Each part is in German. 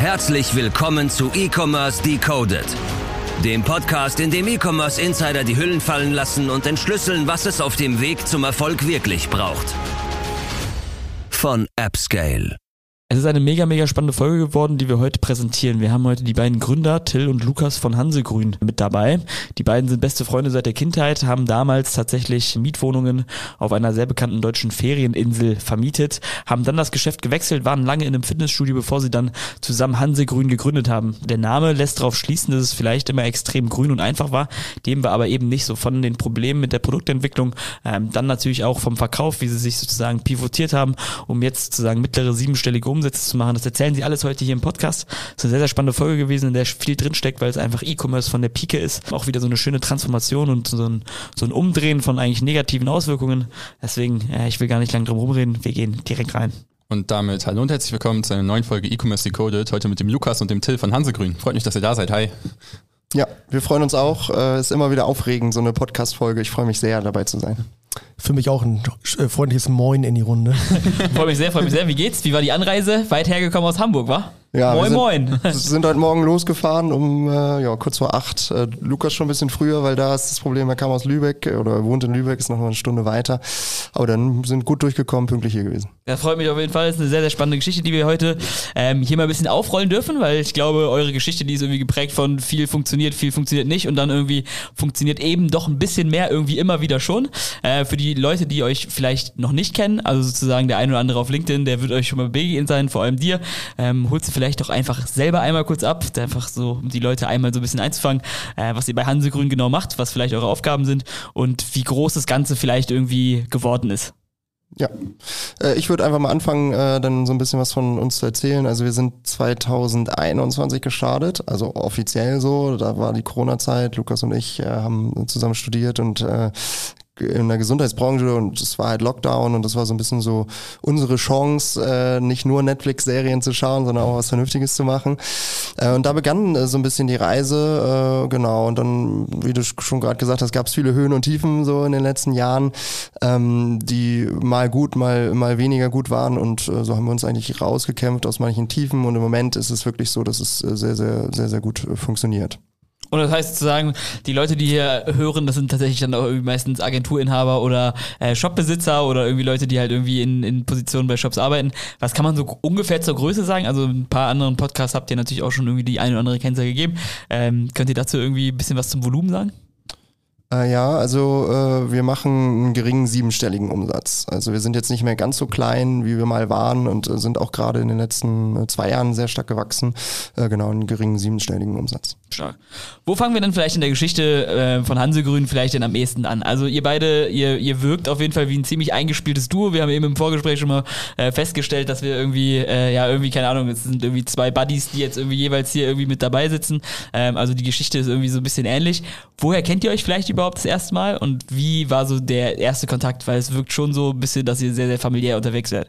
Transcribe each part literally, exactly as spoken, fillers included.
Herzlich willkommen zu E-Commerce Decoded, dem Podcast, in dem E-Commerce Insider die Hüllen fallen lassen und entschlüsseln, was es auf dem Weg zum Erfolg wirklich braucht. Von AppScale. Es ist eine mega, mega spannende Folge geworden, die wir heute präsentieren. Wir haben heute die beiden Gründer, Till und Lukas von Hansegrün, mit dabei. Die beiden sind beste Freunde seit der Kindheit, haben damals tatsächlich Mietwohnungen auf einer sehr bekannten deutschen Ferieninsel vermietet, haben dann das Geschäft gewechselt, waren lange in einem Fitnessstudio, bevor sie dann zusammen Hansegrün gegründet haben. Der Name lässt darauf schließen, dass es vielleicht immer extrem grün und einfach war, dem war aber eben nicht so. Von den Problemen mit der Produktentwicklung, ähm, dann natürlich auch vom Verkauf, wie sie sich sozusagen pivotiert haben, um jetzt sozusagen mittlere siebenstellige Umsätze zu machen. Das erzählen sie alles heute hier im Podcast. Das ist eine sehr, sehr spannende Folge gewesen, in der viel drinsteckt, weil es einfach E-Commerce von der Pike ist. Auch wieder so eine schöne Transformation und so ein, so ein Umdrehen von eigentlich negativen Auswirkungen. Deswegen, äh, ich will gar nicht lange drum rumreden. Wir gehen direkt rein. Und damit hallo und herzlich willkommen zu einer neuen Folge E-Commerce Decoded. Heute mit dem Lukas und dem Till von Hansegrün. Freut mich, dass ihr da seid. Hi. Ja, wir freuen uns auch. Es ist immer wieder aufregend, so eine Podcast-Folge. Ich freue mich sehr, dabei zu sein. Für mich auch ein freundliches Moin in die Runde. Freue mich sehr, freue mich sehr. Wie geht's? Wie war die Anreise? Weit hergekommen aus Hamburg, wa? Ja, moin, wir sind, moin. Wir sind heute Morgen losgefahren um äh, ja, kurz vor acht. Äh, Lukas schon ein bisschen früher, weil da ist das Problem, er kam aus Lübeck oder wohnt in Lübeck, ist noch mal eine Stunde weiter. Aber dann sind gut durchgekommen, pünktlich hier gewesen. Das freut mich auf jeden Fall. Das ist eine sehr, sehr spannende Geschichte, die wir heute ähm, hier mal ein bisschen aufrollen dürfen, weil ich glaube, eure Geschichte, die ist irgendwie geprägt von viel funktioniert, viel funktioniert nicht und dann irgendwie funktioniert eben doch ein bisschen mehr irgendwie immer wieder schon. Äh, für die Leute, die euch vielleicht noch nicht kennen, also sozusagen der ein oder andere auf LinkedIn, der wird euch schon mal begegnet sein, vor allem dir, ähm, holt sie vielleicht doch einfach selber einmal kurz ab, einfach so, um die Leute einmal so ein bisschen einzufangen, äh, was ihr bei Hansegrün genau macht, was vielleicht eure Aufgaben sind und wie groß das Ganze vielleicht irgendwie geworden ist. Ja, äh, ich würde einfach mal anfangen, äh, dann so ein bisschen was von uns zu erzählen. Also wir sind zwanzig einundzwanzig gestartet, also offiziell so, da war die Corona-Zeit, Lukas und ich äh, haben zusammen studiert und äh, in der Gesundheitsbranche und es war halt Lockdown und das war so ein bisschen so unsere Chance, äh, nicht nur Netflix-Serien zu schauen, sondern auch was Vernünftiges zu machen. Äh, und da begann äh, so ein bisschen die Reise, äh, genau, und dann, wie du schon gerade gesagt hast, gab es viele Höhen und Tiefen so in den letzten Jahren, ähm, die mal gut, mal mal weniger gut waren und äh, so haben wir uns eigentlich rausgekämpft aus manchen Tiefen und im Moment ist es wirklich so, dass es äh, sehr, sehr, sehr, sehr gut äh, funktioniert. Und das heißt sozusagen, die Leute, die hier hören, das sind tatsächlich dann auch irgendwie meistens Agenturinhaber oder äh, Shopbesitzer oder irgendwie Leute, die halt irgendwie in, in Positionen bei Shops arbeiten. Was kann man so ungefähr zur Größe sagen? Also ein paar anderen Podcasts habt ihr natürlich auch schon irgendwie die eine oder andere Kennzahl gegeben. Ähm, könnt ihr dazu irgendwie ein bisschen was zum Volumen sagen? Äh, ja, also äh, wir machen einen geringen siebenstelligen Umsatz. Also wir sind jetzt nicht mehr ganz so klein, wie wir mal waren und äh, sind auch gerade in den letzten äh, zwei Jahren sehr stark gewachsen. Äh, genau, einen geringen siebenstelligen Umsatz. Stark. Wo fangen wir denn vielleicht in der Geschichte äh, von Hansegrün vielleicht denn am ehesten an? Also ihr beide, ihr, ihr wirkt auf jeden Fall wie ein ziemlich eingespieltes Duo. Wir haben eben im Vorgespräch schon mal äh, festgestellt, dass wir irgendwie, äh, ja irgendwie, keine Ahnung, es sind irgendwie zwei Buddies, die jetzt irgendwie jeweils hier irgendwie mit dabei sitzen. Ähm, also die Geschichte ist irgendwie so ein bisschen ähnlich. Woher kennt ihr euch vielleicht überhaupt das erste Mal und wie war so der erste Kontakt? Weil es wirkt schon so ein bisschen, dass ihr sehr, sehr familiär unterwegs seid.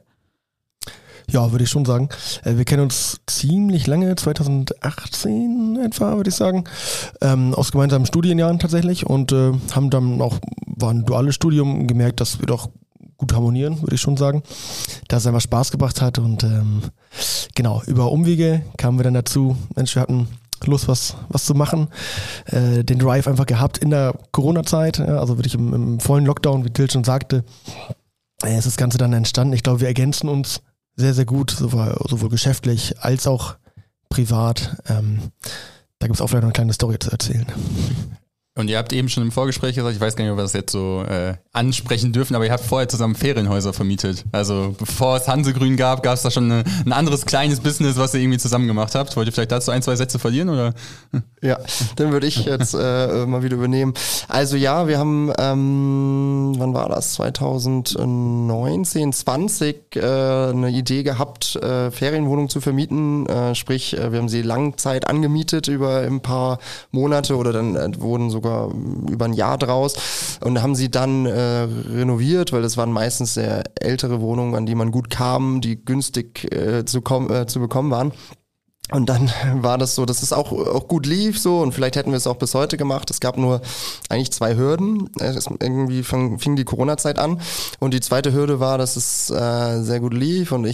Ja, würde ich schon sagen. Wir kennen uns ziemlich lange, zwanzig achtzehn etwa, würde ich sagen, ähm, aus gemeinsamen Studienjahren tatsächlich und äh, haben dann auch, war ein duales Studium, gemerkt, dass wir doch gut harmonieren, würde ich schon sagen, dass es einfach Spaß gebracht hat und ähm, genau, über Umwege kamen wir dann dazu, Mensch, wir hatten Lust, was, was zu machen, äh, den Drive einfach gehabt in der Corona-Zeit, ja, also wirklich im, im vollen Lockdown, wie Till schon sagte, äh, ist das Ganze dann entstanden. Ich glaube, wir ergänzen uns sehr, sehr gut, sowohl, sowohl geschäftlich als auch privat. Ähm, da gibt es auch vielleicht noch eine kleine Story zu erzählen. Und ihr habt eben schon im Vorgespräch gesagt, ich weiß gar nicht, ob wir das jetzt so äh, ansprechen dürfen, aber ihr habt vorher zusammen Ferienhäuser vermietet. Also bevor es Hansegrün gab, gab es da schon eine, ein anderes kleines Business, was ihr irgendwie zusammen gemacht habt. Wollt ihr vielleicht dazu ein, zwei Sätze verlieren? Oder? Ja, dann würde ich jetzt äh, mal wieder übernehmen. Also ja, wir haben, ähm, wann war das? zwanzig neunzehn, zwanzig äh, eine Idee gehabt, äh, Ferienwohnungen zu vermieten. Äh, sprich, äh, wir haben sie Langzeit angemietet über ein paar Monate oder dann äh, wurden sogar über ein Jahr draus und haben sie dann äh, renoviert, weil das waren meistens sehr ältere Wohnungen, an die man gut kam, die günstig äh, zu, kom- äh, zu bekommen waren. Und dann war das so, dass es auch, auch gut lief so und vielleicht hätten wir es auch bis heute gemacht. Es gab nur eigentlich zwei Hürden. Es irgendwie fang, fing die Corona-Zeit an und die zweite Hürde war, dass es äh, sehr gut lief und ich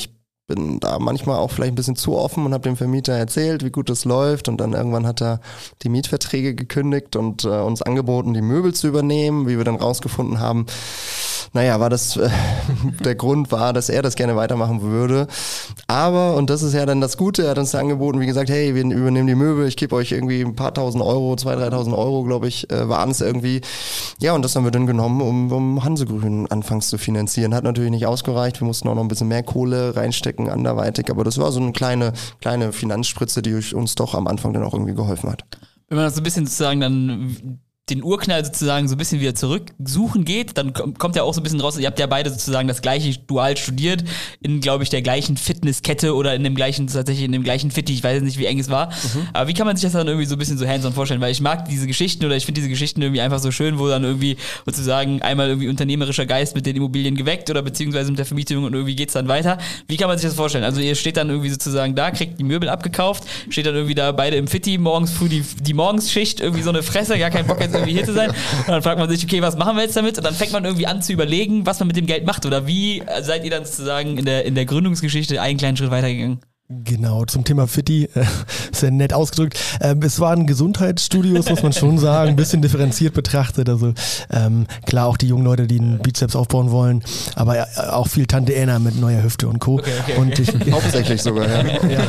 bin da manchmal auch vielleicht ein bisschen zu offen und habe dem Vermieter erzählt, wie gut das läuft und dann irgendwann hat er die Mietverträge gekündigt und äh, uns angeboten, die Möbel zu übernehmen, wie wir dann rausgefunden haben. Naja, war das, äh, der Grund war, dass er das gerne weitermachen würde. Aber, und das ist ja dann das Gute, er hat uns angeboten, wie gesagt, hey, wir übernehmen die Möbel, ich gebe euch irgendwie ein paar tausend Euro, zwei, dreitausend Euro, glaube ich, äh, waren es irgendwie. Ja, und das haben wir dann genommen, um, um Hansegrün anfangs zu finanzieren. Hat natürlich nicht ausgereicht, wir mussten auch noch ein bisschen mehr Kohle reinstecken, anderweitig, aber das war so eine kleine, kleine Finanzspritze, die uns doch am Anfang dann auch irgendwie geholfen hat. Wenn man das so ein bisschen sozusagen dann den Urknall sozusagen so ein bisschen wieder zurücksuchen geht, dann kommt ja auch so ein bisschen raus, ihr habt ja beide sozusagen das gleiche dual studiert, in, glaube ich, der gleichen Fitnesskette oder in dem gleichen, tatsächlich in dem gleichen Fitti, ich weiß nicht, wie eng es war, mhm. aber wie kann man sich das dann irgendwie so ein bisschen so hands-on vorstellen, weil ich mag diese Geschichten oder ich finde diese Geschichten irgendwie einfach so schön, wo dann irgendwie sozusagen einmal irgendwie unternehmerischer Geist mit den Immobilien geweckt oder beziehungsweise mit der Vermietung und irgendwie geht's dann weiter. Wie kann man sich das vorstellen? Also ihr steht dann irgendwie sozusagen da, kriegt die Möbel abgekauft, steht dann irgendwie da beide im Fitti, morgens früh die, die Morgensschicht, irgendwie so eine Fresse, gar keinen Bock jetzt irgendwie hier zu sein. Und dann fragt man sich, okay, was machen wir jetzt damit? Und dann fängt man irgendwie an zu überlegen, was man mit dem Geld macht. Oder wie seid ihr dann sozusagen in der, in der Gründungsgeschichte einen kleinen Schritt weitergegangen? Genau, zum Thema Fitti, äh, sehr nett ausgedrückt. Ähm, es waren Gesundheitsstudios, muss man schon sagen, ein bisschen differenziert betrachtet. Also ähm, klar, auch die jungen Leute, die einen Bizeps aufbauen wollen, aber äh, auch viel Tante Erna mit neuer Hüfte und Co. Okay, okay, und okay. Ich, Hauptsächlich sogar, ja. ja.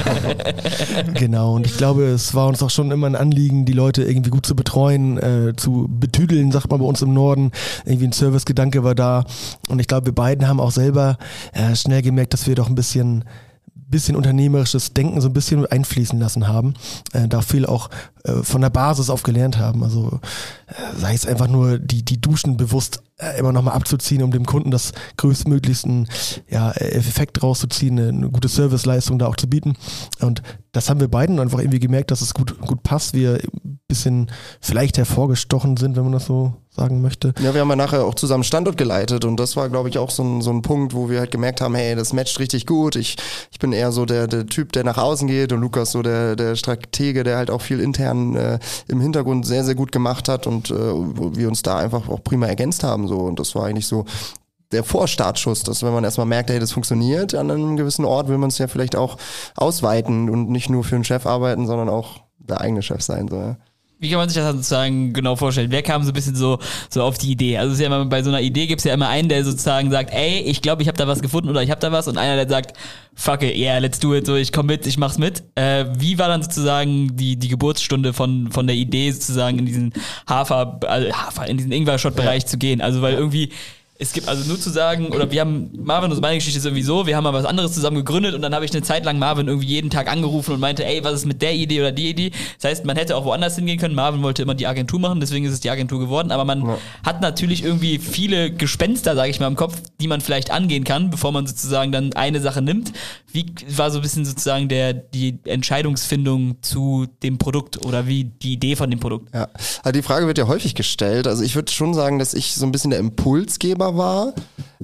Genau, und ich glaube, es war uns auch schon immer ein Anliegen, die Leute irgendwie gut zu betreuen, äh, zu betüdeln, sagt man bei uns im Norden. Irgendwie ein Servicegedanke war da. Und ich glaube, wir beiden haben auch selber äh, schnell gemerkt, dass wir doch ein bisschen bisschen unternehmerisches Denken so ein bisschen einfließen lassen haben, äh, da viel auch äh, von der Basis auf gelernt haben, also äh, sei es einfach nur die die Duschen bewusst äh, immer nochmal abzuziehen, um dem Kunden das größtmöglichsten ja, Effekt rauszuziehen, eine, eine gute Serviceleistung da auch zu bieten und das haben wir beiden einfach irgendwie gemerkt, dass es gut gut passt, wir ein bisschen vielleicht hervorgestochen sind, wenn man das so sagen möchte. Ja, wir haben ja nachher auch zusammen Standort geleitet und das war, glaube ich, auch so ein, so ein Punkt, wo wir halt gemerkt haben, hey, das matcht richtig gut. Ich, ich bin eher so der, der Typ, der nach außen geht und Lukas so der, der Stratege, der halt auch viel intern äh, im Hintergrund sehr, sehr gut gemacht hat und äh, wo wir uns da einfach auch prima ergänzt haben. So. Und das war eigentlich so der Vorstartschuss, dass wenn man erstmal merkt, hey, das funktioniert an einem gewissen Ort, will man es ja vielleicht auch ausweiten und nicht nur für einen Chef arbeiten, sondern auch der eigene Chef sein. So, ja. Wie kann man sich das sozusagen genau vorstellen? Wer kam so ein bisschen so, so auf die Idee? Also es ist ja immer, bei so einer Idee gibt es ja immer einen, der sozusagen sagt, ey, ich glaube, ich habe da was gefunden oder ich habe da was und einer, der sagt, fuck it, yeah, let's do it, so ich komme mit, ich mach's mit. Äh, wie war dann sozusagen die die Geburtsstunde von von der Idee sozusagen in diesen Hafer, also Hafer in diesen Ingwer-Shot-Bereich ja. zu gehen? Also weil irgendwie es gibt also nur zu sagen, oder wir haben, Marvin, und meine Geschichte ist irgendwie so, wir haben mal was anderes zusammen gegründet und dann habe ich eine Zeit lang Marvin irgendwie jeden Tag angerufen und meinte, ey, was ist mit der Idee oder die Idee? Das heißt, man hätte auch woanders hingehen können. Marvin wollte immer die Agentur machen, deswegen ist es die Agentur geworden, aber man ja. hat natürlich irgendwie viele Gespenster, sage ich mal, im Kopf, die man vielleicht angehen kann, bevor man sozusagen dann eine Sache nimmt. Wie war so ein bisschen sozusagen der die Entscheidungsfindung zu dem Produkt oder wie die Idee von dem Produkt? Ja, also die Frage wird ja häufig gestellt. Also ich würde schon sagen, dass ich so ein bisschen der Impulsgeber war,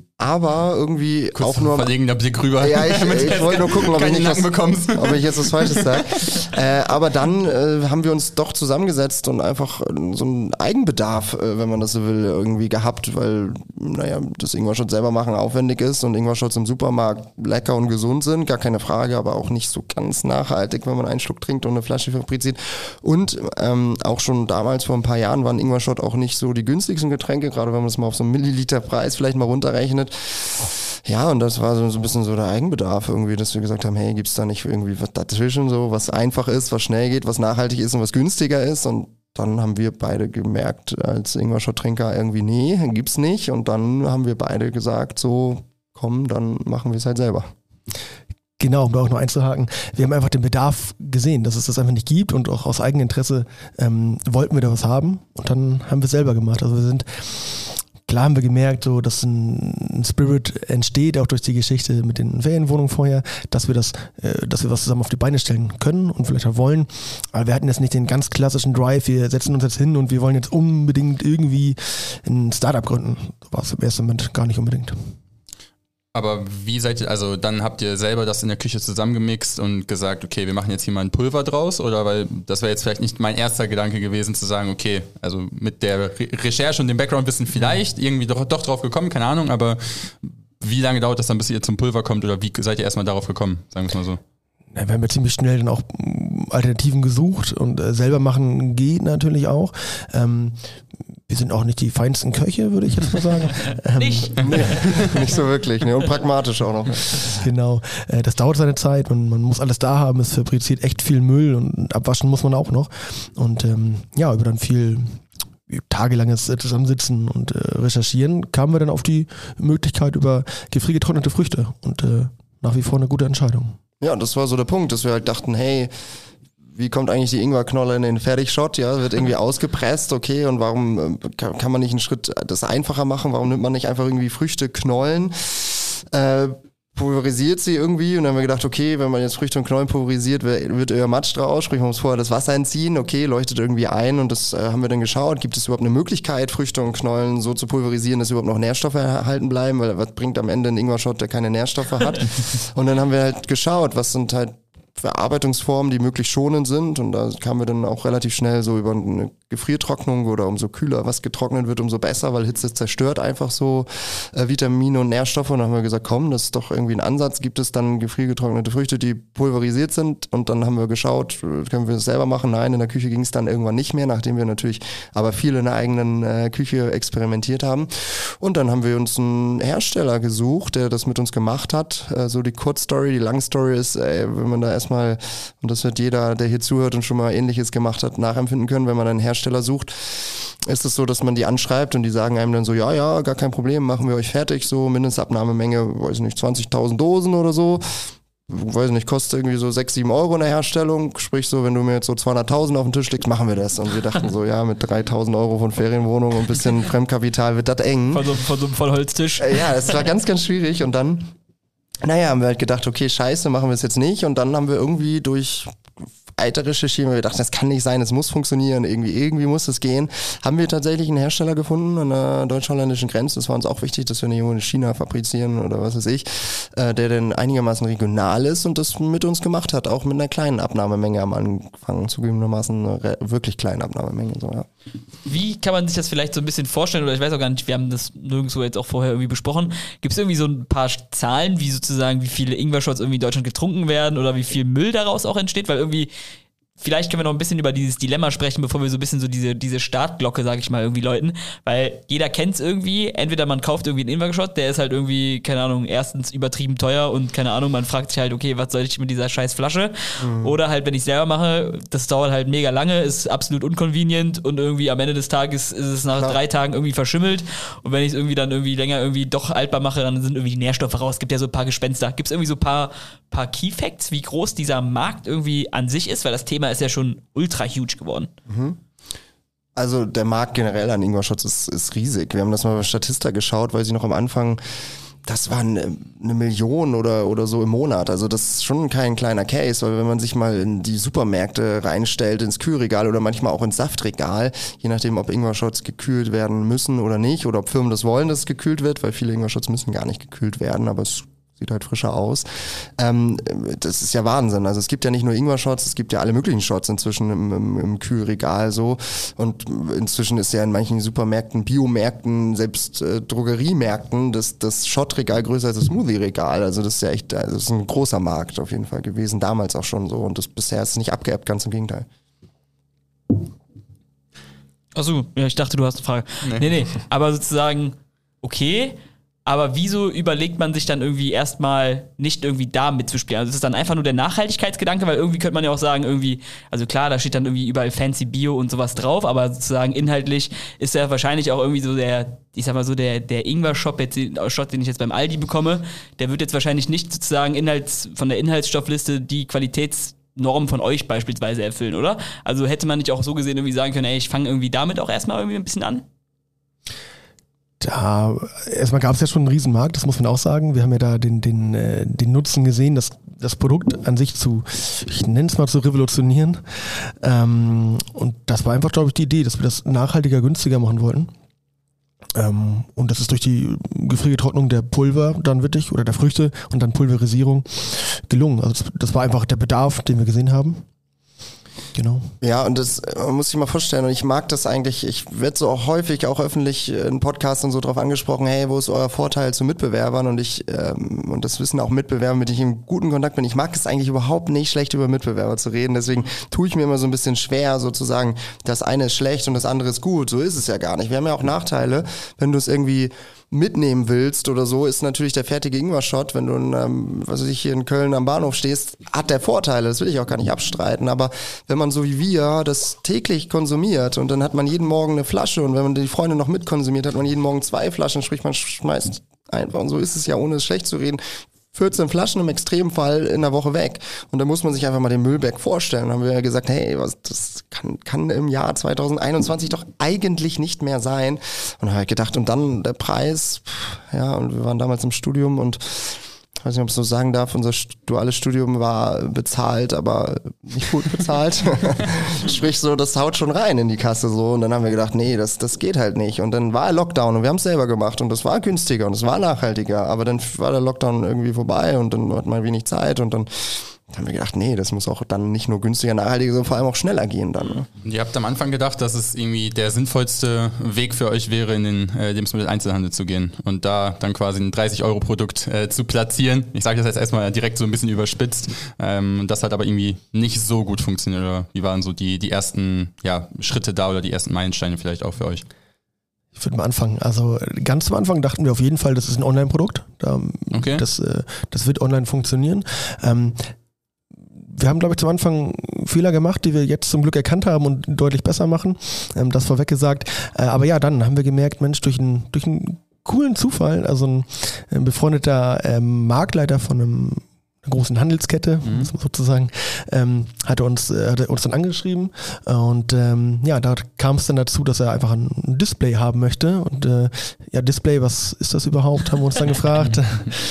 aber irgendwie Kurz auch nur verlegender Blick rüber. Ja, ich, ich wollte nur gucken, ob ich, nicht was, ob ich jetzt was Falsches sage. äh, aber dann äh, haben wir uns doch zusammengesetzt und einfach so einen Eigenbedarf, äh, wenn man das so will, irgendwie gehabt, weil, naja, das Ingwer-Shots selber machen aufwendig ist und Ingwer-Shots im Supermarkt lecker und gesund sind, gar keine Frage, aber auch nicht so ganz nachhaltig, wenn man einen Schluck trinkt und eine Flasche fabriziert. Und ähm, auch schon damals, vor ein paar Jahren, waren Ingwer-Shot auch nicht so die günstigsten Getränke, gerade wenn man das mal auf so einen Milliliterpreis vielleicht mal runterrechnet. Ja, und das war so, so ein bisschen so der Eigenbedarf irgendwie, dass wir gesagt haben, hey, gibt's da nicht irgendwie was dazwischen, so was einfach ist, was schnell geht, was nachhaltig ist und was günstiger ist, und dann haben wir beide gemerkt, als Ingwer-Shot-Trinker irgendwie, nee, gibt's nicht, und dann haben wir beide gesagt, so, komm, dann machen wir es halt selber. Genau, um da auch noch einzuhaken, wir haben einfach den Bedarf gesehen, dass es das einfach nicht gibt, und auch aus eigenem Interesse ähm, wollten wir da was haben, und dann haben wir es selber gemacht. Also wir sind Klar haben wir gemerkt, so, dass ein Spirit entsteht, auch durch die Geschichte mit den Ferienwohnungen vorher, dass wir das, äh, dass wir was zusammen auf die Beine stellen können und vielleicht auch wollen. Aber wir hatten jetzt nicht den ganz klassischen Drive, wir setzen uns jetzt hin und wir wollen jetzt unbedingt irgendwie ein Startup gründen. So war es im ersten Moment gar nicht unbedingt. Aber wie seid ihr, also dann habt ihr selber das in der Küche zusammengemixt und gesagt, okay, wir machen jetzt hier mal ein Pulver draus, oder weil das wäre jetzt vielleicht nicht mein erster Gedanke gewesen, zu sagen, okay, also mit der Re- Recherche und dem Background-Wissen vielleicht irgendwie doch, doch drauf gekommen, keine Ahnung, aber wie lange dauert das dann, bis ihr zum Pulver kommt oder wie seid ihr erstmal darauf gekommen, sagen wir es mal so? Ja, wir haben ja ziemlich schnell dann auch Alternativen gesucht und äh, selber machen geht natürlich auch. Ähm, wir sind auch nicht die feinsten Köche, würde ich jetzt mal sagen. ähm, Nicht? Nee, nicht so wirklich. Nee, und pragmatisch auch noch. Genau, äh, das dauert seine Zeit, man, man muss alles da haben, es fabriziert echt viel Müll und abwaschen muss man auch noch. Und ähm, ja, über dann viel tagelanges Zusammensitzen und äh, Recherchieren kamen wir dann auf die Möglichkeit über gefriergetrocknete Früchte und äh, nach wie vor eine gute Entscheidung. Ja, das war so der Punkt, dass wir halt dachten, hey, wie kommt eigentlich die Ingwerknolle in den Fertigshot? Ja, wird irgendwie ausgepresst, okay, und warum kann, kann man nicht einen Schritt das einfacher machen? Warum nimmt man nicht einfach irgendwie Früchte, Knollen, äh, pulverisiert sie irgendwie? Und dann haben wir gedacht, okay, wenn man jetzt Früchte und Knollen pulverisiert, wird eher Matsch draus, sprich man muss vorher das Wasser entziehen, okay, leuchtet irgendwie ein und das äh, haben wir dann geschaut, gibt es überhaupt eine Möglichkeit, Früchte und Knollen so zu pulverisieren, dass überhaupt noch Nährstoffe erhalten bleiben, weil was bringt am Ende ein Ingwer-Shot, der keine Nährstoffe hat? Und dann haben wir halt geschaut, was sind halt Verarbeitungsformen, die möglichst schonend sind, und da kamen wir dann auch relativ schnell so über eine Gefriertrocknung, oder umso kühler was getrocknet wird, umso besser, weil Hitze zerstört einfach so äh, Vitamine und Nährstoffe, und dann haben wir gesagt, komm, das ist doch irgendwie ein Ansatz, gibt es dann gefriergetrocknete Früchte, die pulverisiert sind, und dann haben wir geschaut, können wir das selber machen? Nein, in der Küche ging es dann irgendwann nicht mehr, nachdem wir natürlich aber viel in der eigenen äh, Küche experimentiert haben, und dann haben wir uns einen Hersteller gesucht, der das mit uns gemacht hat, äh, so die Kurzstory, die Langstory ist, ey, wenn man da erstmal, und das wird jeder, der hier zuhört und schon mal Ähnliches gemacht hat, nachempfinden können, wenn man einen Hersteller sucht, ist es so, dass man die anschreibt und die sagen einem dann so, ja, ja, gar kein Problem, machen wir euch fertig, so Mindestabnahmemenge, weiß ich nicht, zwanzigtausend Dosen oder so, weiß ich nicht, kostet irgendwie so sechs, sieben Euro in der Herstellung, sprich so, wenn du mir jetzt so zweihunderttausend auf den Tisch legst, machen wir das. Und wir dachten so, ja, mit dreitausend Euro von Ferienwohnung und ein bisschen Fremdkapital wird das eng. Von so, von so einem Vollholztisch. Ja, das war ganz, ganz schwierig, und dann naja, haben wir halt gedacht, okay, scheiße, machen wir es jetzt nicht, und dann haben wir irgendwie durch weiter recherchieren, weil wir dachten, das kann nicht sein, es muss funktionieren, irgendwie, irgendwie muss es gehen, haben wir tatsächlich einen Hersteller gefunden an der deutsch-holländischen Grenze. Das war uns auch wichtig, dass wir nicht in China fabrizieren oder was weiß ich, äh, der dann einigermaßen regional ist und das mit uns gemacht hat, auch mit einer kleinen Abnahmemenge am Anfang, zugegebenermaßen eine wirklich kleine Abnahmemenge. So, ja. Wie kann man sich das vielleicht so ein bisschen vorstellen, oder ich weiß auch gar nicht, wir haben das nirgendwo jetzt auch vorher irgendwie besprochen, gibt es irgendwie so ein paar Zahlen, wie sozusagen, wie viele Ingwer-Shots irgendwie in Deutschland getrunken werden oder wie viel Müll daraus auch entsteht, weil irgendwie vielleicht können wir noch ein bisschen über dieses Dilemma sprechen, bevor wir so ein bisschen so diese, diese Startglocke, sag ich mal, irgendwie läuten, weil jeder kennt's irgendwie, entweder man kauft irgendwie einen Ingwer-Shot, der ist halt irgendwie, keine Ahnung, erstens übertrieben teuer und keine Ahnung, man fragt sich halt, okay, was soll ich mit dieser scheiß Flasche? Mhm. Oder halt, wenn ich selber mache, das dauert halt mega lange, ist absolut unconvenient und irgendwie am Ende des Tages ist es nach Klar. drei Tagen irgendwie verschimmelt, und wenn ich es irgendwie dann irgendwie länger irgendwie doch haltbar mache, dann sind irgendwie die Nährstoffe raus, gibt ja so ein paar Gespenster. Gibt's irgendwie so ein paar, paar Key-Facts, wie groß dieser Markt irgendwie an sich ist, weil das Thema ist ja schon ultra huge geworden. Also der Markt generell an Ingwer-Shots ist, ist riesig. Wir haben das mal bei Statista geschaut, weil sie noch am Anfang, das war eine, eine Million oder, oder so im Monat. Also das ist schon kein kleiner Case, weil wenn man sich mal in die Supermärkte reinstellt, ins Kühlregal oder manchmal auch ins Saftregal, je nachdem, ob Ingwer-Shots gekühlt werden müssen oder nicht, oder ob Firmen das wollen, dass es gekühlt wird, weil viele Ingwer-Shots müssen gar nicht gekühlt werden, aber es sieht halt frischer aus. Ähm, das ist ja Wahnsinn. Also es gibt ja nicht nur Ingwer-Shots, es gibt ja alle möglichen Shots inzwischen im, im, im Kühlregal so. Und inzwischen ist ja in manchen Supermärkten, Biomärkten, selbst äh, Drogeriemärkten das, das Shot-Regal größer als das Smoothie-Regal. Also das ist ja echt, also das ist ein großer Markt auf jeden Fall gewesen, damals auch schon so. Und das bisher ist nicht abgeebbt, ganz im Gegenteil. Achso, ja, ich dachte, du hast eine Frage. Nee, nee, nee. Aber sozusagen, okay, aber wieso überlegt man sich dann irgendwie erstmal nicht irgendwie da mitzuspielen? Also ist es dann einfach nur der Nachhaltigkeitsgedanke, weil irgendwie könnte man ja auch sagen, irgendwie, also klar, da steht dann irgendwie überall fancy Bio und sowas drauf, aber sozusagen inhaltlich ist ja wahrscheinlich auch irgendwie so der, ich sag mal so, der, der Ingwer-Shop, jetzt, Shot, den ich jetzt beim Aldi bekomme, der wird jetzt wahrscheinlich nicht sozusagen Inhalts, von der Inhaltsstoffliste die Qualitäts Norm von euch beispielsweise erfüllen, oder? Also hätte man nicht auch so gesehen irgendwie sagen können, ey, ich fange irgendwie damit auch erstmal irgendwie ein bisschen an? Da, erstmal gab es ja schon einen Riesenmarkt, das muss man auch sagen. Wir haben ja da den, den, äh, den Nutzen gesehen, das, das Produkt an sich zu, ich nenne es mal zu revolutionieren. Ähm, und das war einfach, glaube ich, die Idee, dass wir das nachhaltiger, günstiger machen wollten. Ähm, und das ist durch die Gefriergetrocknung der Pulver dann wirklich, oder der Früchte und dann Pulverisierung gelungen. Also das, das war einfach der Bedarf, den wir gesehen haben. Genau. Ja, und das man muss sich mal vorstellen, und ich mag das eigentlich, ich werde so auch häufig, auch öffentlich in Podcasts und so drauf angesprochen, hey, wo ist euer Vorteil zu Mitbewerbern? Und ich, ähm, und das wissen auch Mitbewerber, mit denen ich in guten Kontakt bin, ich mag es eigentlich überhaupt nicht, schlecht über Mitbewerber zu reden, deswegen tue ich mir immer so ein bisschen schwer, sozusagen, das eine ist schlecht und das andere ist gut, so ist es ja gar nicht. Wir haben ja auch Nachteile, wenn du es irgendwie mitnehmen willst oder so, ist natürlich der fertige Ingwer-Shot, wenn du in, ähm, was weiß ich, hier in Köln am Bahnhof stehst, hat der Vorteile, das will ich auch gar nicht abstreiten, aber wenn man so wie wir das täglich konsumiert und dann hat man jeden Morgen eine Flasche und wenn man die Freunde noch mitkonsumiert, hat man jeden Morgen zwei Flaschen, sprich man schmeißt einfach, und so ist es ja, ohne es schlecht zu reden, vierzehn Flaschen im Extremfall in der Woche weg. Und da muss man sich einfach mal den Müllberg vorstellen. Da haben wir ja gesagt, hey, was, das kann, kann im Jahr zwanzig einundzwanzig doch eigentlich nicht mehr sein. Und da habe ich gedacht, und dann der Preis, ja, und wir waren damals im Studium und ich weiß nicht, ob ich es so sagen darf, unser duales Studium war bezahlt, aber nicht gut bezahlt. Sprich so, das haut schon rein in die Kasse so. Und dann haben wir gedacht, nee, das, das geht halt nicht. Und dann war Lockdown und wir haben es selber gemacht und das war günstiger und es war nachhaltiger. Aber dann war der Lockdown irgendwie vorbei und dann hat man wenig Zeit und dann haben wir gedacht, nee, das muss auch dann nicht nur günstiger, nachhaltiger, sondern vor allem auch schneller gehen dann. Ne? Und ihr habt am Anfang gedacht, dass es irgendwie der sinnvollste Weg für euch wäre, in den äh, Lebensmitteleinzelhandel zu gehen und da dann quasi ein dreißig-Euro-Produkt äh, zu platzieren. Ich sage das jetzt erstmal direkt so ein bisschen überspitzt. Ähm, das hat aber irgendwie nicht so gut funktioniert. Oder wie waren so die, die ersten ja, Schritte da oder die ersten Meilensteine vielleicht auch für euch? Ich würde mal anfangen. Also ganz am Anfang dachten wir auf jeden Fall, das ist ein Online-Produkt. Da, okay. das, äh, das wird online funktionieren. Ähm, Wir haben, glaube ich, zum Anfang Fehler gemacht, die wir jetzt zum Glück erkannt haben und deutlich besser machen. Ähm, das vorweg gesagt. Äh, aber ja, dann haben wir gemerkt, Mensch, durch einen, durch einen coolen Zufall, also ein, ein befreundeter ähm, Marktleiter von einem einer großen Handelskette, mhm. sozusagen, ähm, hatte uns, äh, hatte uns dann angeschrieben und ähm, ja, da kam es dann dazu, dass er einfach ein Display haben möchte und äh, ja, Display, was ist das überhaupt, haben wir uns dann gefragt.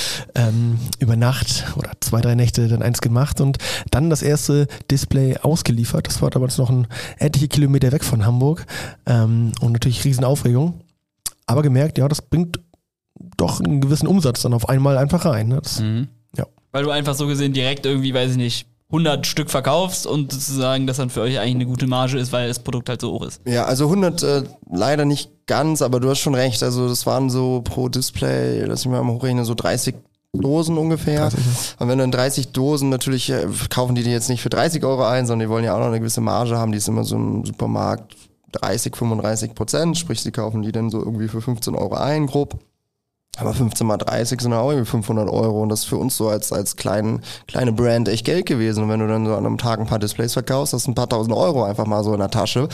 ähm, über Nacht oder zwei, drei Nächte dann eins gemacht und dann das erste Display ausgeliefert. Das war damals noch ein etliche Kilometer weg von Hamburg ähm, und natürlich Riesenaufregung, aber gemerkt, ja, das bringt doch einen gewissen Umsatz dann auf einmal einfach rein. Ne? Das, mhm. ja. Weil du einfach so gesehen direkt irgendwie, weiß ich nicht, hundert Stück verkaufst und sozusagen das dann für euch eigentlich eine gute Marge ist, weil das Produkt halt so hoch ist. Ja, also hundert äh, leider nicht ganz, aber du hast schon recht. Also das waren so pro Display, lass mich mal hochrechnen, so dreißig Dosen ungefähr. dreißig, ja. Und wenn du in dreißig Dosen, natürlich äh, kaufen die die jetzt nicht für dreißig Euro ein, sondern die wollen ja auch noch eine gewisse Marge haben, die ist immer so im Supermarkt dreißig, fünfunddreißig Prozent, sprich sie kaufen die dann so irgendwie für fünfzehn Euro ein, grob. Aber fünfzehn mal dreißig sind auch irgendwie fünfhundert Euro und das ist für uns so als als kleinen, kleine Brand echt Geld gewesen. Und wenn du dann so an einem Tag ein paar Displays verkaufst, das sind ein paar tausend Euro einfach mal so in der Tasche.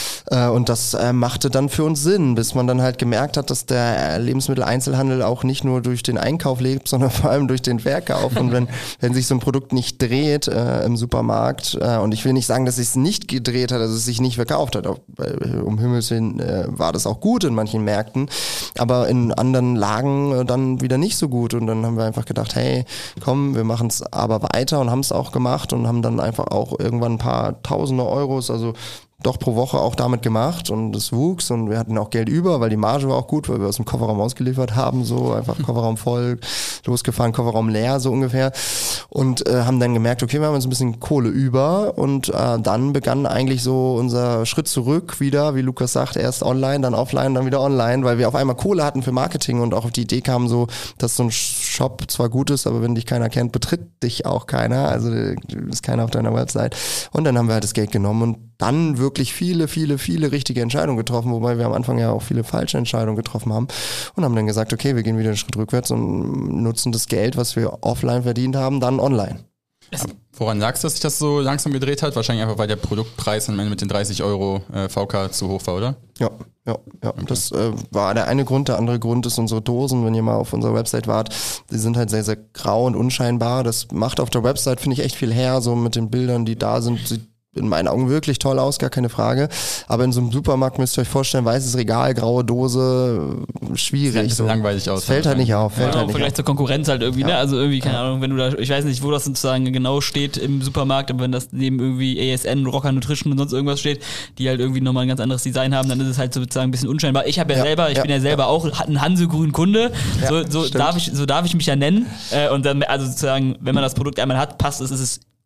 Und das machte dann für uns Sinn, bis man dann halt gemerkt hat, dass der Lebensmitteleinzelhandel auch nicht nur durch den Einkauf lebt, sondern vor allem durch den Verkauf. Und wenn wenn sich so ein Produkt nicht dreht äh, im Supermarkt, äh, und ich will nicht sagen, dass es sich nicht gedreht hat, dass es sich nicht verkauft hat, auch, um Himmels Willen äh, war das auch gut in manchen Märkten, aber in anderen Lagen dann wieder nicht so gut und dann haben wir einfach gedacht, hey, komm, wir machen es aber weiter und haben es auch gemacht und haben dann einfach auch irgendwann ein paar tausende Euros, also doch pro Woche auch damit gemacht und es wuchs und wir hatten auch Geld über, weil die Marge war auch gut, weil wir aus dem Kofferraum ausgeliefert haben, so einfach Kofferraum voll, losgefahren, Kofferraum leer, so ungefähr und äh, haben dann gemerkt, okay, wir haben jetzt ein bisschen Kohle über und äh, dann begann eigentlich so unser Schritt zurück wieder, wie Lukas sagt, erst online, dann offline, dann wieder online, weil wir auf einmal Kohle hatten für Marketing und auch auf die Idee kamen so, dass so ein Shop zwar gut ist, aber wenn dich keiner kennt, betritt dich auch keiner, also ist keiner auf deiner Website und dann haben wir halt das Geld genommen und dann wirklich viele, viele, viele richtige Entscheidungen getroffen, wobei wir am Anfang ja auch viele falsche Entscheidungen getroffen haben und haben dann gesagt, okay, wir gehen wieder einen Schritt rückwärts und nutzen das Geld, was wir offline verdient haben, dann online. Aber woran lag es, dass sich das so langsam gedreht hat? Wahrscheinlich einfach, weil der Produktpreis am Ende mit den dreißig Euro äh, V K zu hoch war, oder? Ja, ja, ja. Okay. Das äh, war der eine Grund. Der andere Grund ist unsere Dosen. Wenn ihr mal auf unserer Website wart, die sind halt sehr, sehr grau und unscheinbar. Das macht auf der Website, finde ich, echt viel her, so mit den Bildern, die da sind. Sieht in meinen Augen wirklich toll aus, gar keine Frage. Aber in so einem Supermarkt müsst ihr euch vorstellen, weißes Regal, graue Dose, schwierig. Sieht so langweilig aus. Das fällt halt nicht auf. Fällt ja, halt nicht vielleicht auf. zur Konkurrenz halt irgendwie, ja. ne? Also irgendwie, keine ja. Ahnung, wenn du da, ich weiß nicht, wo das sozusagen genau steht im Supermarkt, aber wenn das neben irgendwie A S N, Rocker Nutrition und sonst irgendwas steht, die halt irgendwie nochmal ein ganz anderes Design haben, dann ist es halt sozusagen ein bisschen unscheinbar. Ich habe ja, ja selber, ich ja. bin ja selber ja. auch ein Hansegrün Kunde, ja, so, so darf ich, so darf ich mich ja nennen. Äh, und dann, also sozusagen, wenn man das Produkt einmal hat, passt es, ist es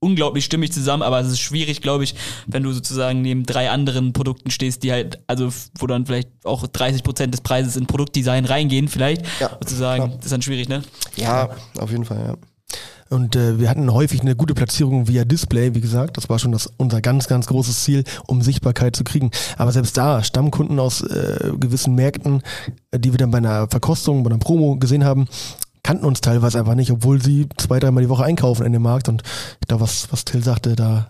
unglaublich stimmig zusammen, aber es ist schwierig, glaube ich, wenn du sozusagen neben drei anderen Produkten stehst, die halt, also wo dann vielleicht auch dreißig Prozent des Preises in Produktdesign reingehen vielleicht, Ja, sozusagen, klar. das ist dann schwierig, ne? Ja, auf jeden Fall, ja. Und äh, wir hatten häufig eine gute Platzierung via Display, wie gesagt. Das war schon das, unser ganz, ganz großes Ziel, um Sichtbarkeit zu kriegen. Aber selbst da, Stammkunden aus äh, gewissen Märkten, äh, die wir dann bei einer Verkostung, bei einer Promo gesehen haben, kannten uns teilweise einfach nicht, obwohl sie zwei, dreimal die Woche einkaufen in dem Markt. Und ich glaube, was, was Till sagte, da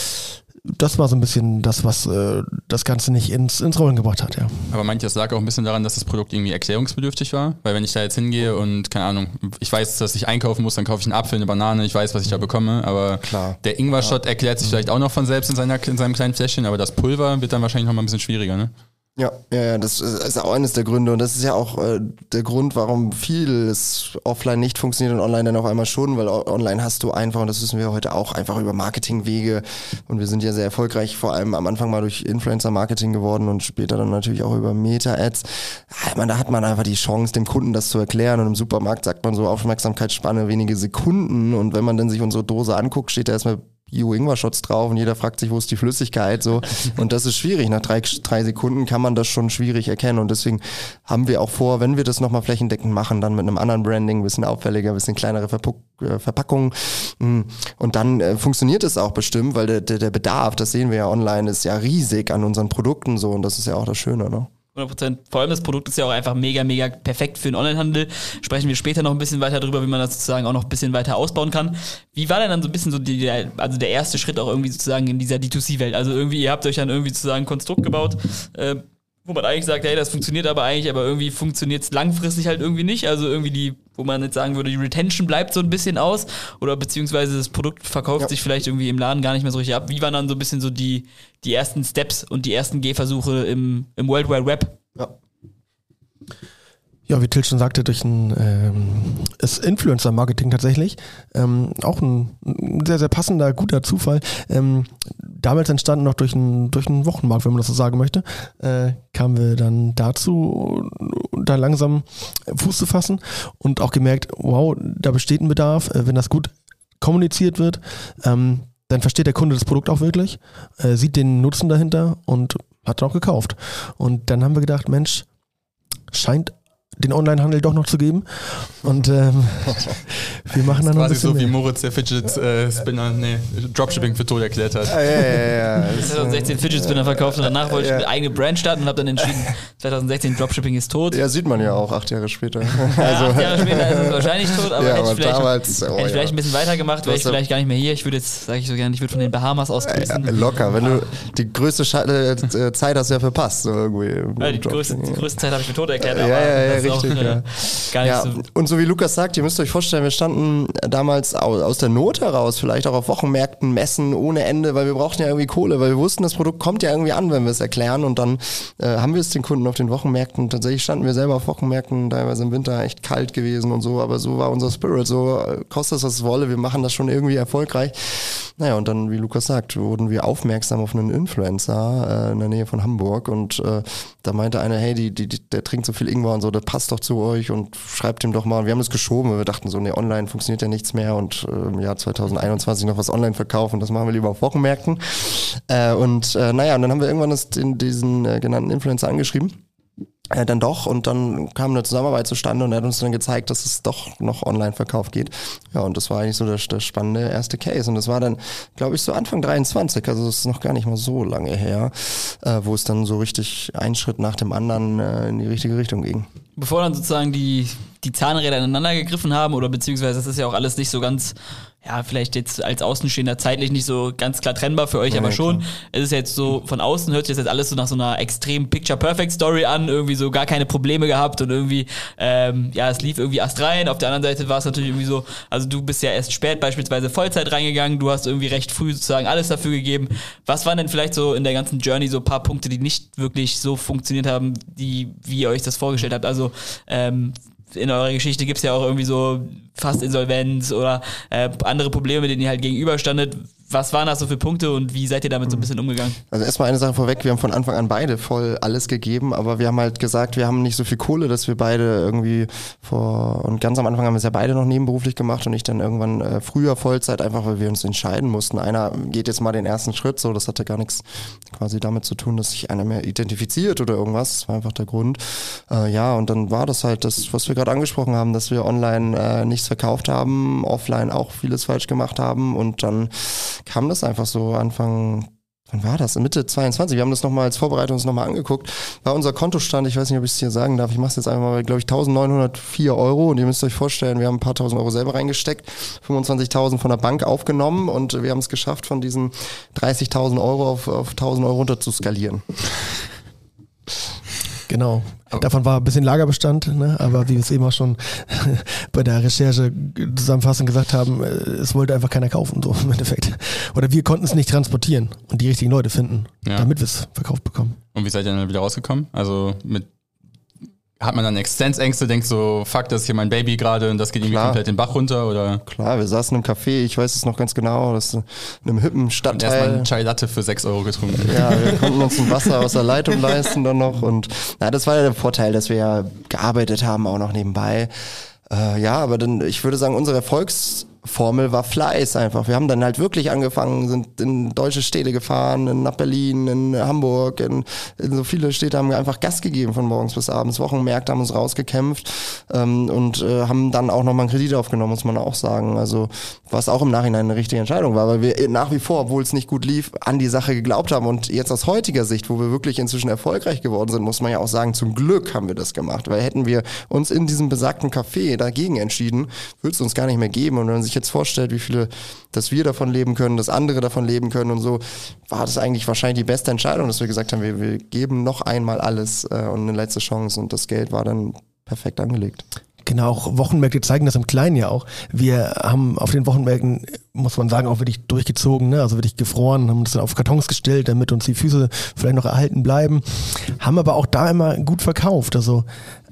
das war so ein bisschen das, was äh, das Ganze nicht ins, ins Rollen gebracht hat, ja. Aber meint ihr, das lag auch ein bisschen daran, dass das Produkt irgendwie erklärungsbedürftig war? Weil wenn ich da jetzt hingehe und, keine Ahnung, ich weiß, dass ich einkaufen muss, dann kaufe ich einen Apfel, eine Banane, ich weiß, was ich da bekomme, aber Klar. der Ingwer-Shot erklärt sich vielleicht auch noch von selbst in, seiner, in seinem kleinen Fläschchen, aber das Pulver wird dann wahrscheinlich noch mal ein bisschen schwieriger, ne? Ja, ja, ja, das ist auch eines der Gründe und das ist ja auch äh, der Grund, warum vieles offline nicht funktioniert und online dann auf einmal schon, weil o- online hast du einfach, und das wissen wir heute auch, einfach über Marketingwege und wir sind ja sehr erfolgreich, vor allem am Anfang mal durch Influencer-Marketing geworden und später dann natürlich auch über Meta-Ads. Ja, man, da hat man einfach die Chance, dem Kunden das zu erklären und im Supermarkt sagt man so Aufmerksamkeitsspanne wenige Sekunden und wenn man dann sich unsere Dose anguckt, steht da erstmal Bio-Ingwer-Shots drauf und jeder fragt sich, wo ist die Flüssigkeit, so. Und das ist schwierig. Nach drei, drei Sekunden kann man das schon schwierig erkennen und deswegen haben wir auch vor, wenn wir das nochmal flächendeckend machen, dann mit einem anderen Branding, ein bisschen auffälliger, ein bisschen kleinere Verpuck, äh, Verpackungen und dann äh, funktioniert es auch bestimmt, weil der, der, der Bedarf, das sehen wir ja online, ist ja riesig an unseren Produkten so und das ist ja auch das Schöne, ne? hundert Prozent. Vor allem das Produkt ist ja auch einfach mega, mega perfekt für den Onlinehandel. Sprechen wir später noch ein bisschen weiter drüber, wie man das sozusagen auch noch ein bisschen weiter ausbauen kann. Wie war denn dann so ein bisschen so die, also der erste Schritt auch irgendwie sozusagen in dieser D zwei C-Welt? Also irgendwie, ihr habt euch dann irgendwie sozusagen ein Konstrukt gebaut, äh, wo man eigentlich sagt, hey, das funktioniert aber eigentlich, aber irgendwie funktioniert es langfristig halt irgendwie nicht. Also irgendwie die, wo man jetzt sagen würde, die Retention bleibt so ein bisschen aus oder beziehungsweise das Produkt verkauft Ja. sich vielleicht irgendwie im Laden gar nicht mehr so richtig ab. Wie waren dann so ein bisschen so die, die ersten Steps und die ersten Gehversuche im, im World Wide Web? Ja. Ja, wie Till schon sagte, durch ein ähm, ist Influencer-Marketing tatsächlich. Ähm, auch ein, ein sehr, sehr passender, guter Zufall. Ähm, damals entstanden noch durch einen durch einen Wochenmarkt, wenn man das so sagen möchte, äh, kamen wir dann dazu, da langsam Fuß zu fassen und auch gemerkt, wow, da besteht ein Bedarf, äh, wenn das gut kommuniziert wird, ähm, dann versteht der Kunde das Produkt auch wirklich, äh, sieht den Nutzen dahinter und hat dann auch gekauft. Und dann haben wir gedacht, Mensch, scheint den Onlinehandel doch noch zu geben. Und ähm, wir machen dann noch ein Quasi bisschen so wie mehr. Moritz der Fidget äh, Spinner, nee, Dropshipping für tot erklärt hat. Ja, ja, ja, ja. zwanzig sechzehn Fidget Spinner verkauft und danach wollte ich Ja. eine eigene Brand starten und habe dann entschieden, zwanzig sechzehn Dropshipping ist tot. Ja, sieht man ja auch acht Jahre später. Ja, Also, acht Jahre später ist es wahrscheinlich tot, aber Ja, hätte ich aber vielleicht, damals, oh hätte ich ja. vielleicht ein bisschen weitergemacht, wäre ich Du hast ja- vielleicht gar nicht mehr hier. Ich würde jetzt, sage ich so gerne, ich würde von den Bahamas aus ja, grüßen. locker, wenn du die größte Sche äh, Zeit hast du ja verpasst, so irgendwie. Ja, die, größte, die größte Zeit habe ich für tot erklärt, aber Ja, ja, ja, das ist auch, richtig, äh, ja. gar nicht Ja, so. und so wie Lukas sagt, ihr müsst euch vorstellen, wir standen damals au- aus der Not heraus, vielleicht auch auf Wochenmärkten, Messen ohne Ende, weil wir brauchten ja irgendwie Kohle, weil wir wussten, das Produkt kommt ja irgendwie an, wenn wir es erklären und dann äh, haben wir es den Kunden auf den Wochenmärkten, tatsächlich standen wir selber auf Wochenmärkten, teilweise im Winter echt kalt gewesen und so, aber so war unser Spirit, so äh, kostet es, was es wolle, wir machen das schon irgendwie erfolgreich. Naja, und dann, wie Lukas sagt, wurden wir aufmerksam auf einen Influencer äh, in der Nähe von Hamburg und äh, da meinte einer, hey, die, die, die, der trinkt so viel Ingwer und so, das passt doch zu euch und schreibt ihm doch mal. Und wir haben das geschoben, weil wir dachten so, nee, online funktioniert ja nichts mehr und äh, im Jahr zwanzig einundzwanzig noch was online verkaufen, das machen wir lieber auf Wochenmärkten. Äh, und äh, naja, und dann haben wir irgendwann das, den, diesen äh, genannten Influencer angeschrieben. Äh, dann doch und dann kam eine Zusammenarbeit zustande und er hat uns dann gezeigt, dass es doch noch Online-Verkauf geht. Ja, und das war eigentlich so der, der spannende erste Case und das war dann, glaube ich, so Anfang dreiundzwanzig, also das ist noch gar nicht mal so lange her, äh, wo es dann so richtig ein Schritt nach dem anderen äh, in die richtige Richtung ging. Bevor dann sozusagen die, die Zahnräder ineinander gegriffen haben oder beziehungsweise das ist ja auch alles nicht so ganz, ja, vielleicht jetzt als Außenstehender zeitlich nicht so ganz klar trennbar für euch, Ja, aber ja, schon. klar. Es ist jetzt so, von außen hört sich das jetzt alles so nach so einer extrem Picture-Perfect-Story an, irgendwie so gar keine Probleme gehabt und irgendwie, ähm, ja, es lief irgendwie erst rein. Auf der anderen Seite war es natürlich irgendwie so, also du bist ja erst spät beispielsweise Vollzeit reingegangen, du hast irgendwie recht früh sozusagen alles dafür gegeben. Was waren denn vielleicht so in der ganzen Journey so ein paar Punkte, die nicht wirklich so funktioniert haben, die, wie ihr euch das vorgestellt habt? Also, ähm, in eurer Geschichte gibt's ja auch irgendwie so fast Insolvenz oder äh, andere Probleme, denen ihr halt gegenüberstandet. was waren das so für Punkte und wie seid ihr damit so ein bisschen umgegangen? Also erstmal eine Sache vorweg, wir haben von Anfang an beide voll alles gegeben, aber wir haben halt gesagt, wir haben nicht so viel Kohle, dass wir beide irgendwie vor, und ganz am Anfang haben wir es ja beide noch nebenberuflich gemacht und ich dann irgendwann äh, früher Vollzeit, einfach weil wir uns entscheiden mussten. Einer geht jetzt mal den ersten Schritt, so, das hatte gar nichts quasi damit zu tun, dass sich einer mehr identifiziert oder irgendwas, das war einfach der Grund. Äh, ja, und dann war das halt das, was wir gerade angesprochen haben, dass wir online äh, nichts verkauft haben, offline auch vieles falsch gemacht haben und dann kam das einfach so Anfang, wann war das? Mitte zweiundzwanzig. Wir haben das nochmal als Vorbereitung uns nochmal angeguckt. War unser Kontostand, ich weiß nicht, ob ich es hier sagen darf, ich mache es jetzt einfach mal, glaube ich, eintausendneunhundertvier Euro und ihr müsst euch vorstellen, wir haben ein paar tausend Euro selber reingesteckt, fünfundzwanzigtausend von der Bank aufgenommen und wir haben es geschafft, von diesen dreißigtausend Euro auf, auf tausend Euro runter zu skalieren. Genau. Davon war ein bisschen Lagerbestand, ne? Aber wie wir es eben auch schon bei der Recherche zusammenfassend gesagt haben, es wollte einfach keiner kaufen, so im Endeffekt. Oder wir konnten es nicht transportieren und die richtigen Leute finden, ja. damit wir es verkauft bekommen. Und wie seid ihr dann wieder rausgekommen? Also mit hat man dann Existenzängste, denkt so, fuck, das ist hier mein Baby gerade und das geht irgendwie Klar. komplett den Bach runter, oder? Klar, wir saßen im Café, ich weiß es noch ganz genau, das ist in einem hippen Und Stadtteil. erstmal einen Chai Latte für sechs Euro getrunken. Ja, wir konnten uns ein Wasser aus der Leitung leisten dann noch und na, das war ja der Vorteil, dass wir ja gearbeitet haben, auch noch nebenbei. Äh, ja, aber dann, ich würde sagen, unsere Erfolgsformel war Fleiß einfach. Wir haben dann halt wirklich angefangen, sind in deutsche Städte gefahren, in, nach Berlin, in Hamburg, in, in so viele Städte haben wir einfach Gas gegeben von morgens bis abends. Wochenmärkte haben uns rausgekämpft ähm, und äh, haben dann auch nochmal einen Kredit aufgenommen, muss man auch sagen. Also was auch im Nachhinein eine richtige Entscheidung war, weil wir nach wie vor, obwohl es nicht gut lief, an die Sache geglaubt haben. Und jetzt aus heutiger Sicht, wo wir wirklich inzwischen erfolgreich geworden sind, muss man ja auch sagen, zum Glück haben wir das gemacht. Weil hätten wir uns in diesem besagten Café dagegen entschieden, würde es uns gar nicht mehr geben. Und wenn man sich jetzt vorstellt, wie viele, dass wir davon leben können, dass andere davon leben können und so, war das eigentlich wahrscheinlich die beste Entscheidung, dass wir gesagt haben, wir, wir geben noch einmal alles äh, und eine letzte Chance und das Geld war dann perfekt angelegt. Genau, auch Wochenmärkte zeigen das im Kleinen ja auch. Wir haben auf den Wochenmärkten, muss man sagen, auch wirklich durchgezogen, ne? Also wirklich gefroren, haben uns dann auf Kartons gestellt, damit uns die Füße vielleicht noch erhalten bleiben, haben aber auch da immer gut verkauft, also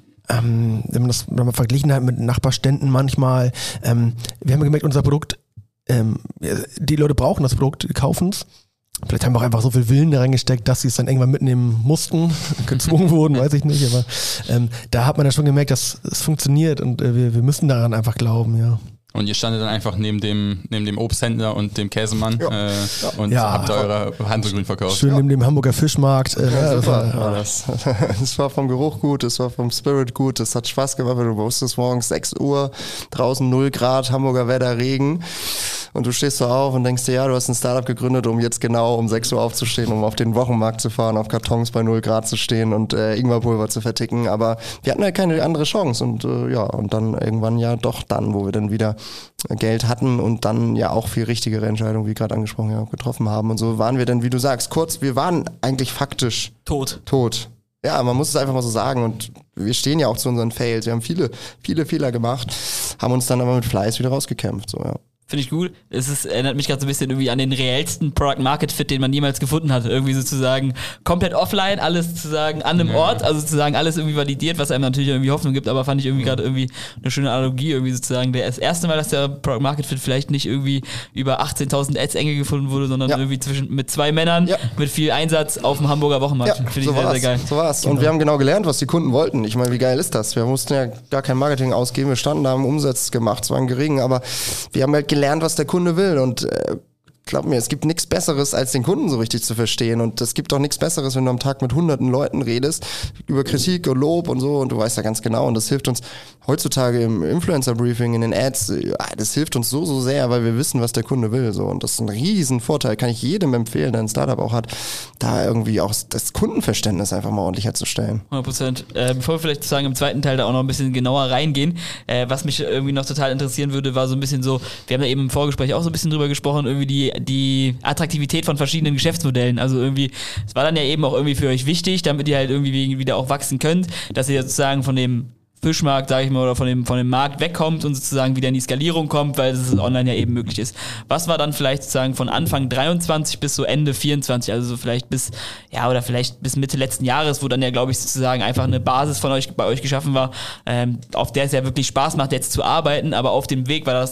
Ähm, wenn man das wenn man verglichen hat mit Nachbarständen manchmal, ähm, wir haben gemerkt, unser Produkt, ähm, die Leute brauchen das Produkt, die kaufen es. Vielleicht haben wir auch einfach so viel Willen da reingesteckt, dass sie es dann irgendwann mitnehmen mussten, gezwungen wurden, weiß ich nicht, aber ähm, da hat man ja schon gemerkt, dass es funktioniert und äh, wir, wir müssen daran einfach glauben, ja. Und ihr standet dann einfach neben dem, neben dem Obsthändler und dem Käsemann Ja. äh, und Ja. habt eure Hansegrün verkauft. Schön neben dem Hamburger Fischmarkt. Äh, Ja, das super war, war das. Es war vom Geruch gut, es war vom Spirit gut, es hat Spaß gemacht, weil du wusstest morgens sechs Uhr, draußen null Grad, Hamburger Wetter, Regen und du stehst so auf und denkst dir, ja, du hast ein Startup gegründet, um jetzt genau um sechs Uhr aufzustehen, um auf den Wochenmarkt zu fahren, auf Kartons bei null Grad zu stehen und äh, Ingwerpulver zu verticken, aber wir hatten ja keine andere Chance und äh, ja, und dann irgendwann ja doch dann, wo wir dann wieder Geld hatten und dann ja auch viel richtigere Entscheidungen, wie gerade angesprochen, ja, getroffen haben und so waren wir dann, wie du sagst, kurz, wir waren eigentlich faktisch Tot. tot. Ja, man muss es einfach mal so sagen und wir stehen ja auch zu unseren Fails. Wir haben viele, viele Fehler gemacht, haben uns dann aber mit Fleiß wieder rausgekämpft, so, ja. Finde ich gut. Es ist, erinnert mich gerade so ein bisschen irgendwie an den reellsten Product-Market-Fit, den man jemals gefunden hat. Irgendwie sozusagen komplett offline, alles sozusagen an einem ja. Ort, also sozusagen alles irgendwie validiert, was einem natürlich irgendwie Hoffnung gibt, aber fand ich irgendwie gerade irgendwie eine schöne Analogie, irgendwie sozusagen das erste Mal, dass der Product-Market-Fit vielleicht nicht irgendwie über achtzehntausend Ads-Engel gefunden wurde, sondern ja. irgendwie zwischen mit zwei Männern, ja. mit viel Einsatz auf dem Hamburger Wochenmarkt. Ja, Finde ich so sehr, war's. sehr geil. So war's. Genau. Und wir haben genau gelernt, was die Kunden wollten. Ich meine, wie geil ist das? Wir mussten ja gar kein Marketing ausgeben, wir standen da, haben Umsatz gemacht, es waren gering, aber wir haben halt gelernt, was der Kunde will. Und äh, glaub mir, es gibt nichts Besseres, als den Kunden so richtig zu verstehen. Und es gibt auch nichts Besseres, wenn du am Tag mit hunderten Leuten redest, über Kritik und Lob und so. Und du weißt ja ganz genau. Und das hilft uns heutzutage im Influencer-Briefing, in den Ads. Das hilft uns so, so sehr, weil wir wissen, was der Kunde will. So. Und das ist ein riesen Vorteil. Kann ich jedem empfehlen, der ein Startup auch hat, da irgendwie auch das Kundenverständnis einfach mal ordentlich herzustellen. hundert Prozent. Äh, bevor wir vielleicht sozusagen im zweiten Teil da auch noch ein bisschen genauer reingehen, äh, was mich irgendwie noch total interessieren würde, war so ein bisschen so, wir haben da eben im Vorgespräch auch so ein bisschen drüber gesprochen, irgendwie die, die Attraktivität von verschiedenen Geschäftsmodellen. Also irgendwie, es war dann ja eben auch irgendwie für euch wichtig, damit ihr halt irgendwie wieder auch wachsen könnt, dass ihr sozusagen von dem Fischmarkt, sage ich mal, oder von dem, von dem Markt wegkommt und sozusagen wieder in die Skalierung kommt, weil es online ja eben möglich ist. Was war dann vielleicht sozusagen von Anfang dreiundzwanzig bis so Ende vierundzwanzig, also so vielleicht bis, ja, oder vielleicht bis Mitte letzten Jahres, wo dann ja, glaube ich, sozusagen einfach eine Basis von euch, bei euch geschaffen war, ähm, auf der es ja wirklich Spaß macht, jetzt zu arbeiten, aber auf dem Weg war das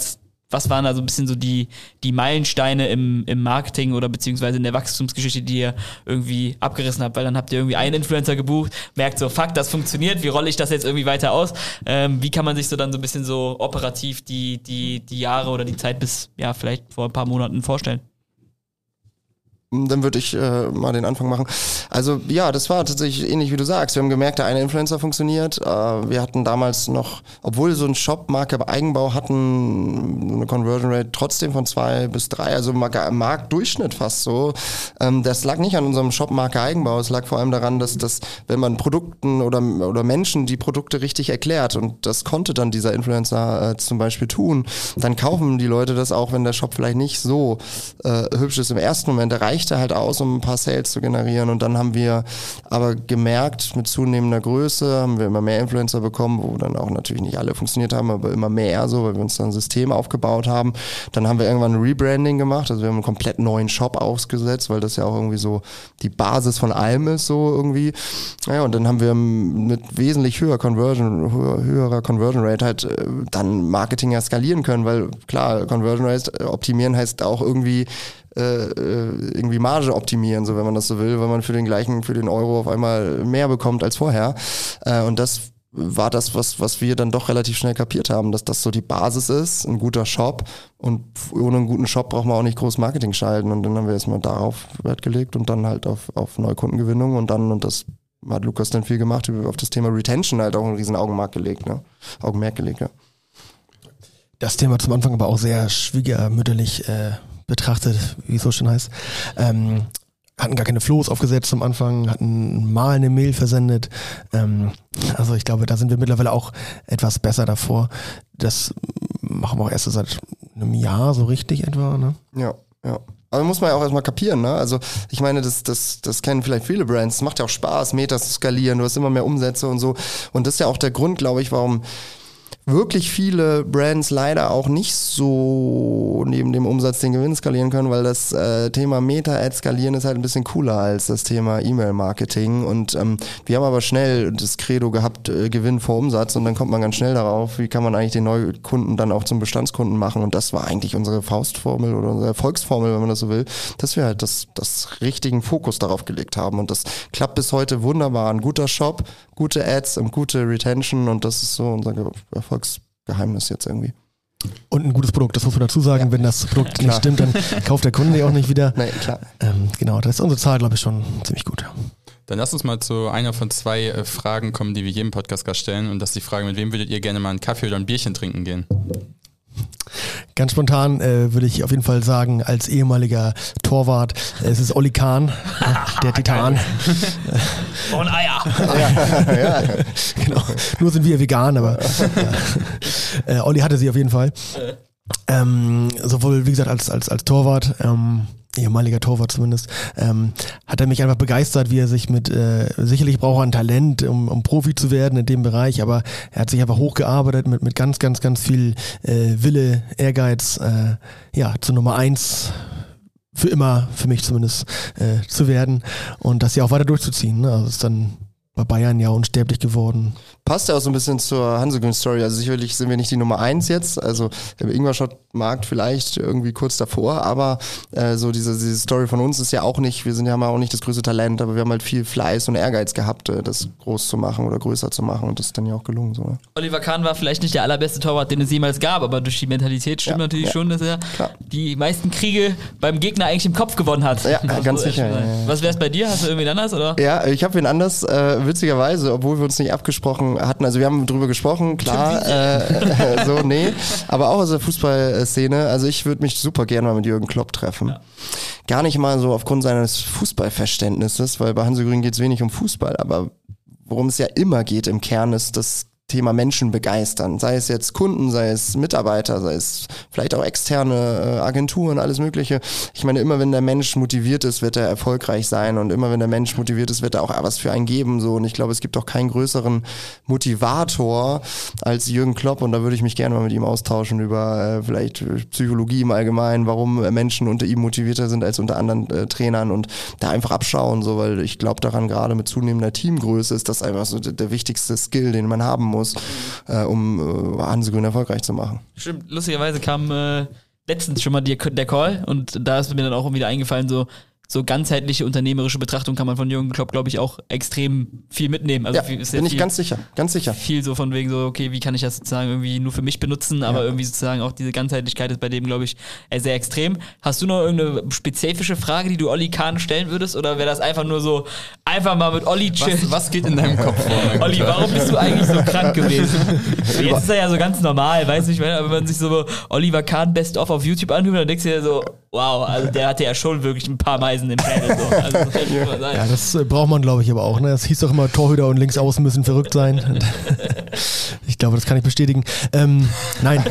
was waren da so ein bisschen so die, die Meilensteine im, im Marketing oder beziehungsweise in der Wachstumsgeschichte, die ihr irgendwie abgerissen habt? Weil dann habt ihr irgendwie einen Influencer gebucht, merkt so, fuck, das funktioniert, wie rolle ich das jetzt irgendwie weiter aus? Ähm, wie kann man sich so dann so ein bisschen so operativ die, die, die Jahre oder die Zeit bis, ja, vielleicht vor ein paar Monaten vorstellen? Dann würde ich äh, mal den Anfang machen. Also ja, das war tatsächlich ähnlich wie du sagst. Wir haben gemerkt, der eine Influencer funktioniert. Äh, wir hatten damals noch, obwohl so ein Shop-Marke Eigenbau hatten, eine Conversion Rate trotzdem von zwei bis drei, also Marktdurchschnitt fast so. Ähm, das lag nicht an unserem Shop-Marke Eigenbau. Es lag vor allem daran, dass, dass wenn man Produkten oder, oder Menschen die Produkte richtig erklärt, und das konnte dann dieser Influencer äh, zum Beispiel tun, dann kaufen die Leute das auch, wenn der Shop vielleicht nicht so äh, hübsch ist im ersten Moment. Der reichte halt aus, um ein paar Sales zu generieren, und dann haben wir aber gemerkt, mit zunehmender Größe haben wir immer mehr Influencer bekommen, wo dann auch natürlich nicht alle funktioniert haben, aber immer mehr so, weil wir uns dann ein System aufgebaut haben. Dann haben wir irgendwann ein Rebranding gemacht, also wir haben einen komplett neuen Shop aufgesetzt, weil das ja auch irgendwie so die Basis von allem ist, so irgendwie. Naja, und dann haben wir mit wesentlich höherer Conversion, höherer Conversion Rate halt dann Marketing ja skalieren können, weil klar, Conversion Rate optimieren heißt auch irgendwie Äh, irgendwie Marge optimieren, so wenn man das so will, weil man für den gleichen, für den Euro auf einmal mehr bekommt als vorher. Äh, und das war das, was, was wir dann doch relativ schnell kapiert haben, dass das so die Basis ist, ein guter Shop, und ohne einen guten Shop braucht man auch nicht groß Marketing schalten, und dann haben wir erstmal darauf Wert gelegt und dann halt auf, auf Neukundengewinnung, und dann, und das hat Lukas dann viel gemacht, auf das Thema Retention halt auch einen riesen Augenmerk gelegt, ne? Augenmerk gelegt, ja. Das Thema zum Anfang aber auch sehr schwiegermütterlich äh, betrachtet, wie es so schön heißt. Ähm, hatten gar keine Flows aufgesetzt am Anfang, hatten mal eine Mail versendet. Ähm, also ich glaube, da sind wir mittlerweile auch etwas besser davor. Das machen wir auch erst so seit einem Jahr so richtig etwa, ne? Ja, ja. Aber muss man ja auch erstmal kapieren, ne? Also ich meine, das, das, das kennen vielleicht viele Brands. Es macht ja auch Spaß, Metas zu skalieren, du hast immer mehr Umsätze und so. Und das ist ja auch der Grund, glaube ich, warum wirklich viele Brands leider auch nicht so neben dem Umsatz den Gewinn skalieren können, weil das äh, Thema Meta-Ad skalieren ist halt ein bisschen cooler als das Thema E-Mail-Marketing, und ähm, wir haben aber schnell das Credo gehabt, äh, Gewinn vor Umsatz, und dann kommt man ganz schnell darauf, wie kann man eigentlich den Neukunden dann auch zum Bestandskunden machen, und das war eigentlich unsere Faustformel oder unsere Erfolgsformel, wenn man das so will, dass wir halt das, das richtigen Fokus darauf gelegt haben, und das klappt bis heute wunderbar. Ein guter Shop, gute Ads und gute Retention, und das ist so unser Erfolgsgeheimnis jetzt irgendwie. Und ein gutes Produkt, das muss man dazu sagen. Ja. Wenn das Produkt Klar. nicht stimmt, dann kauft der Kunde ja auch nicht wieder. Nein, klar. Ähm, genau, das ist unsere Zahl, glaube ich, schon ziemlich gut. Dann lass uns mal zu einer von zwei äh, Fragen kommen, die wir jedem Podcast-Gast stellen. Und das ist die Frage, mit wem würdet ihr gerne mal einen Kaffee oder ein Bierchen trinken gehen? Ganz spontan äh, würde ich auf jeden Fall sagen, als ehemaliger Torwart, äh, es ist Olli Kahn, äh, der Titan. Und Eier. Ja, ja. Genau. Nur sind wir vegan, aber ja. äh, Olli hatte sie auf jeden Fall. Ähm, sowohl, wie gesagt, als, als, als Torwart, ähm, ehemaliger Torwart zumindest, ähm, hat er mich einfach begeistert, wie er sich mit, äh, sicherlich braucht er ein Talent, um, um Profi zu werden in dem Bereich, aber er hat sich einfach hochgearbeitet mit, mit ganz, ganz, ganz viel äh, Wille, Ehrgeiz, äh, ja, zur Nummer eins für immer, für mich zumindest, äh, zu werden und das ja auch weiter durchzuziehen. Ne? Also ist dann bei Bayern ja unsterblich geworden. Passt ja auch so ein bisschen zur Hansegrün-Story. Also sicherlich sind wir nicht die Nummer eins jetzt. Also der Ingolstadt-Markt vielleicht irgendwie kurz davor, aber äh, so diese, diese Story von uns ist ja auch nicht, wir sind ja auch nicht das größte Talent, aber wir haben halt viel Fleiß und Ehrgeiz gehabt, äh, das groß zu machen oder größer zu machen, und das ist dann ja auch gelungen. So, ne? Oliver Kahn war vielleicht nicht der allerbeste Torwart, den es jemals gab, aber durch die Mentalität stimmt ja, natürlich ja, schon, dass er klar. die meisten Kriege beim Gegner eigentlich im Kopf gewonnen hat. Ja, also ganz sicher. Ja, ja. Was wär's bei dir? Hast du irgendwie anders, oder? Ja, ich habe wen anders, äh, witzigerweise, obwohl wir uns nicht abgesprochen hatten. Also wir haben drüber gesprochen, klar, äh, so, nee, aber auch aus der Fußballszene. Also ich würde mich super gerne mal mit Jürgen Klopp treffen. Ja. Gar nicht mal so aufgrund seines Fußballverständnisses, weil bei Hansegrün geht es wenig um Fußball, aber worum es ja immer geht im Kern ist das Thema Menschen begeistern. Sei es jetzt Kunden, sei es Mitarbeiter, sei es vielleicht auch externe äh, Agenturen, alles Mögliche. Ich meine, immer wenn der Mensch motiviert ist, wird er erfolgreich sein, und immer wenn der Mensch motiviert ist, wird er auch was für einen geben. So. Und ich glaube, es gibt auch keinen größeren Motivator als Jürgen Klopp, und da würde ich mich gerne mal mit ihm austauschen über äh, vielleicht Psychologie im Allgemeinen, warum Menschen unter ihm motivierter sind als unter anderen äh, Trainern, und da einfach abschauen, so, weil ich glaube daran, gerade mit zunehmender Teamgröße ist das einfach so der, der wichtigste Skill, den man haben muss. muss, äh, um äh, Hansegrün erfolgreich zu machen. Stimmt, lustigerweise kam äh, letztens schon mal die, der Call und da ist mir dann auch wieder eingefallen, so so ganzheitliche unternehmerische Betrachtung kann man von Jürgen Klopp, glaube ich, auch extrem viel mitnehmen. Also ja, viel, ist bin ich viel, ganz sicher, ganz sicher. Viel so von wegen so, okay, wie kann ich das sozusagen irgendwie nur für mich benutzen, aber ja. irgendwie sozusagen auch diese Ganzheitlichkeit ist bei dem, glaube ich, sehr extrem. Hast du noch irgendeine spezifische Frage, die du Olli Kahn stellen würdest oder wäre das einfach nur so, einfach mal mit Olli chillen? Was, was geht in deinem Kopf vor? Olli, warum bist du eigentlich so krank gewesen? Jetzt ist er ja so ganz normal, weiß nicht, wenn man sich so Oliver Kahn Best of auf YouTube anhört, dann denkst du dir so, wow, also der hatte ja schon wirklich ein paar Meisen im Schädel. So. Also das kann schon mal sein. Ja, das äh, braucht man, glaube ich, aber auch. Ne? Es hieß doch immer, Torhüter und Linksaußen müssen verrückt sein. Ich glaube, das kann ich bestätigen. Ähm, nein.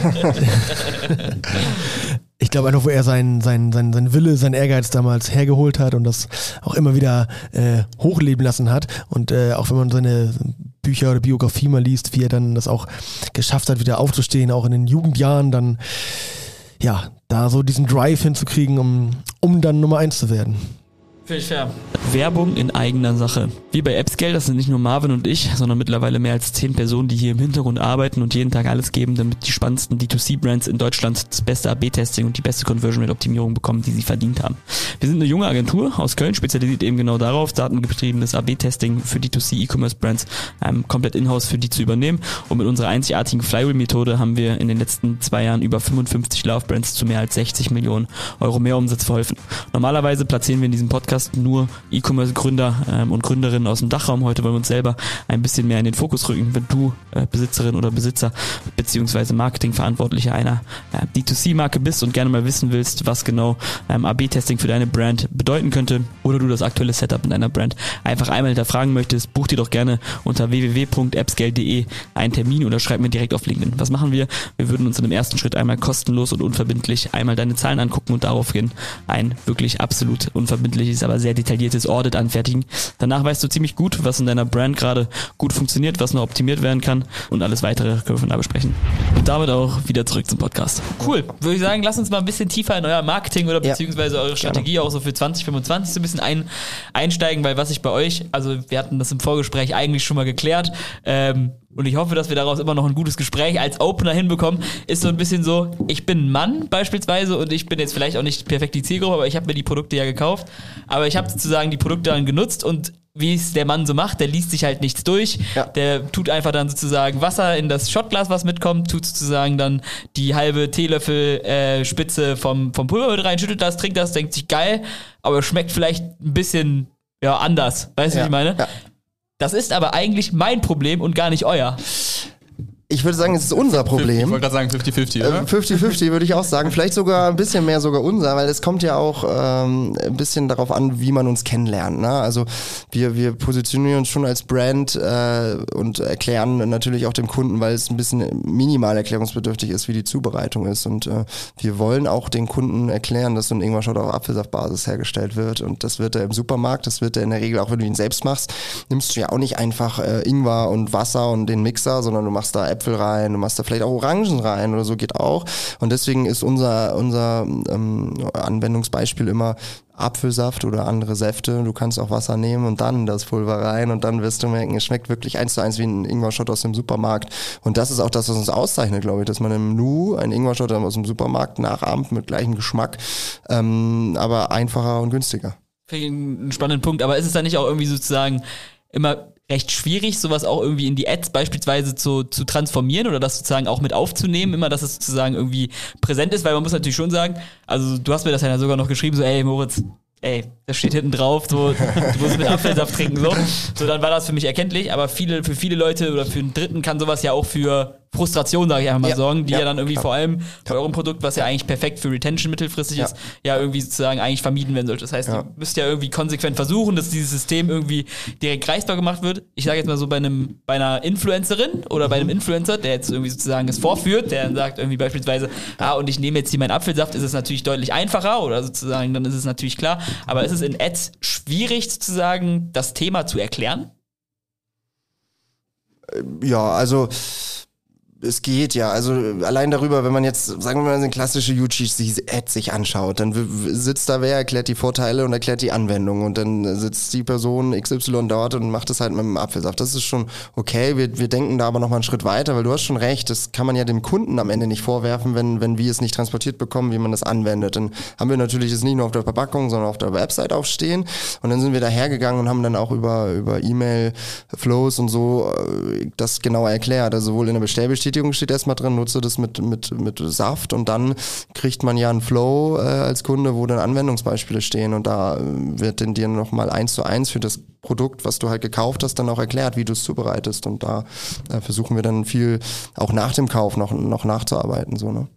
Ich glaube einfach, wo er seinen sein, sein, sein Wille, sein Ehrgeiz damals hergeholt hat und das auch immer wieder äh, hochleben lassen hat. Und äh, auch wenn man seine Bücher oder Biografie mal liest, wie er dann das auch geschafft hat, wieder aufzustehen, auch in den Jugendjahren, dann ja, da so diesen Drive hinzukriegen, um, um dann Nummer eins zu werden. Finde ich fair. Werbung in eigener Sache. Wie bei AppScale, das sind nicht nur Marvin und ich, sondern mittlerweile mehr als zehn Personen, die hier im Hintergrund arbeiten und jeden Tag alles geben, damit die spannendsten D zwei C-Brands in Deutschland das beste A B Testing und die beste Conversion-Rate-Optimierung bekommen, die sie verdient haben. Wir sind eine junge Agentur aus Köln, spezialisiert eben genau darauf, datengetriebenes A B Testing für D zwei C E-Commerce-Brands ähm, komplett in-house für die zu übernehmen. Und mit unserer einzigartigen Flywheel-Methode haben wir in den letzten zwei Jahren über fünfundfünfzig Love-Brands zu mehr als sechzig Millionen Euro mehr Umsatz verholfen. Normalerweise platzieren wir in diesem Podcast nur E-Commerce-Gründer ähm, und Gründerinnen aus dem Dachraum. Heute wollen wir uns selber ein bisschen mehr in den Fokus rücken. Wenn du äh, Besitzerin oder Besitzer beziehungsweise Marketingverantwortlicher einer äh, D zwei C-Marke bist und gerne mal wissen willst, was genau ähm, A B-Testing für deine Brand bedeuten könnte oder du das aktuelle Setup in deiner Brand einfach einmal hinterfragen möchtest, buch dir doch gerne unter w w w punkt appscale punkt d e einen Termin oder schreib mir direkt auf LinkedIn. Was machen wir? Wir würden uns in dem ersten Schritt einmal kostenlos und unverbindlich einmal deine Zahlen angucken und daraufhin ein wirklich absolut unverbindliches, aber sehr detailliertes Audit anfertigen. Danach weißt du ziemlich gut, was in deiner Brand gerade gut funktioniert, was noch optimiert werden kann und alles weitere können wir von da besprechen. Und damit auch wieder zurück zum Podcast. Cool. Würde ich sagen, lass uns mal ein bisschen tiefer in euer Marketing oder beziehungsweise ja, eure Strategie gerne. Auch so für zwanzig fünfundzwanzig so ein bisschen ein, einsteigen, weil was ich bei euch, also wir hatten das im Vorgespräch eigentlich schon mal geklärt, ähm, und ich hoffe, dass wir daraus immer noch ein gutes Gespräch als Opener hinbekommen, ist so ein bisschen so, ich bin ein Mann beispielsweise und ich bin jetzt vielleicht auch nicht perfekt die Zielgruppe, aber ich habe mir die Produkte ja gekauft, aber ich habe sozusagen die Produkte dann genutzt und wie es der Mann so macht, der liest sich halt nichts durch, ja. Der tut einfach dann sozusagen Wasser in das Shotglas, was mitkommt, tut sozusagen dann die halbe Teelöffel äh, Spitze vom, vom Pulver mit rein, schüttet das, trinkt das, denkt sich geil, aber schmeckt vielleicht ein bisschen ja, anders, weißt du, ja. wie ich meine? Ja. Das ist aber eigentlich mein Problem und gar nicht euer. Ich würde sagen, es ist unser Problem. Ich wollte gerade sagen fünfzig fünfzig, oder? fünfzig fünfzig würde ich auch sagen. Vielleicht sogar ein bisschen mehr sogar unser, weil es kommt ja auch ähm, ein bisschen darauf an, wie man uns kennenlernt. Ne? Also wir, wir positionieren uns schon als Brand äh, und erklären natürlich auch dem Kunden, weil es ein bisschen minimal erklärungsbedürftig ist, wie die Zubereitung ist. Und äh, wir wollen auch den Kunden erklären, dass so ein Ingwer-Shot auf Apfelsaftbasis hergestellt wird. Und das wird er im Supermarkt, das wird er in der Regel, auch wenn du ihn selbst machst, nimmst du ja auch nicht einfach äh, Ingwer und Wasser und den Mixer, sondern du machst da Äpfel rein, du machst da vielleicht auch Orangen rein oder so, geht auch. Und deswegen ist unser, unser ähm, Anwendungsbeispiel immer Apfelsaft oder andere Säfte. Du kannst auch Wasser nehmen und dann das Pulver rein und dann wirst du merken, es schmeckt wirklich eins zu eins wie ein Ingwer-Shot aus dem Supermarkt. Und das ist auch das, was uns auszeichnet, glaube ich, dass man im Nu einen Ingwer-Shot aus dem Supermarkt nachahmt mit gleichem Geschmack, ähm, aber einfacher und günstiger. Finde ich einen spannenden Punkt, aber ist es dann nicht auch irgendwie sozusagen immer recht schwierig, sowas auch irgendwie in die Ads beispielsweise zu, zu transformieren oder das sozusagen auch mit aufzunehmen, immer, dass es sozusagen irgendwie präsent ist, weil man muss natürlich schon sagen, also du hast mir das ja sogar noch geschrieben, so ey Moritz, ey, das steht hinten drauf, so, du musst mit Apfelsaft trinken, so. So, dann war das für mich erkenntlich, aber viele, für viele Leute oder für einen Dritten kann sowas ja auch für Frustration, sage ich einfach mal, ja, sorgen, die ja, ja dann irgendwie klar. vor allem bei eurem Produkt, was ja eigentlich perfekt für Retention mittelfristig ja. ist, ja irgendwie sozusagen eigentlich vermieden werden sollte. Das heißt, ja. ihr müsst ja irgendwie konsequent versuchen, dass dieses System irgendwie direkt greifbar gemacht wird. Ich sage jetzt mal so bei einem bei einer Influencerin oder mhm. bei einem Influencer, der jetzt irgendwie sozusagen es vorführt, der dann sagt irgendwie beispielsweise, ah, und ich nehme jetzt hier meinen Apfelsaft, ist es natürlich deutlich einfacher oder sozusagen, dann ist es natürlich klar. Aber ist es in Ads schwierig sozusagen, das Thema zu erklären? Ja, also Es geht ja, also allein darüber, wenn man jetzt, sagen wir mal, eine klassische U G C-Ad sich anschaut, dann w- sitzt da wer, erklärt die Vorteile und erklärt die Anwendung und dann sitzt die Person X Y dort und macht es halt mit dem Apfelsaft. Das ist schon okay, wir, wir denken da aber noch mal einen Schritt weiter, weil du hast schon recht, das kann man ja dem Kunden am Ende nicht vorwerfen, wenn, wenn wir es nicht transportiert bekommen, wie man das anwendet. Dann haben wir natürlich es nicht nur auf der Verpackung, sondern auf der Website auch stehen und dann sind wir da hergegangen und haben dann auch über, über E-Mail-Flows und so äh, das genauer erklärt, also sowohl in der Bestellbestätigung steht erstmal drin, nutze das mit, mit, mit Saft und dann kriegt man ja einen Flow äh, als Kunde, wo dann Anwendungsbeispiele stehen und da äh, wird dann dir nochmal eins zu eins für das Produkt, was du halt gekauft hast, dann auch erklärt, wie du es zubereitest und da äh, versuchen wir dann viel auch nach dem Kauf noch, noch nachzuarbeiten, so, ne?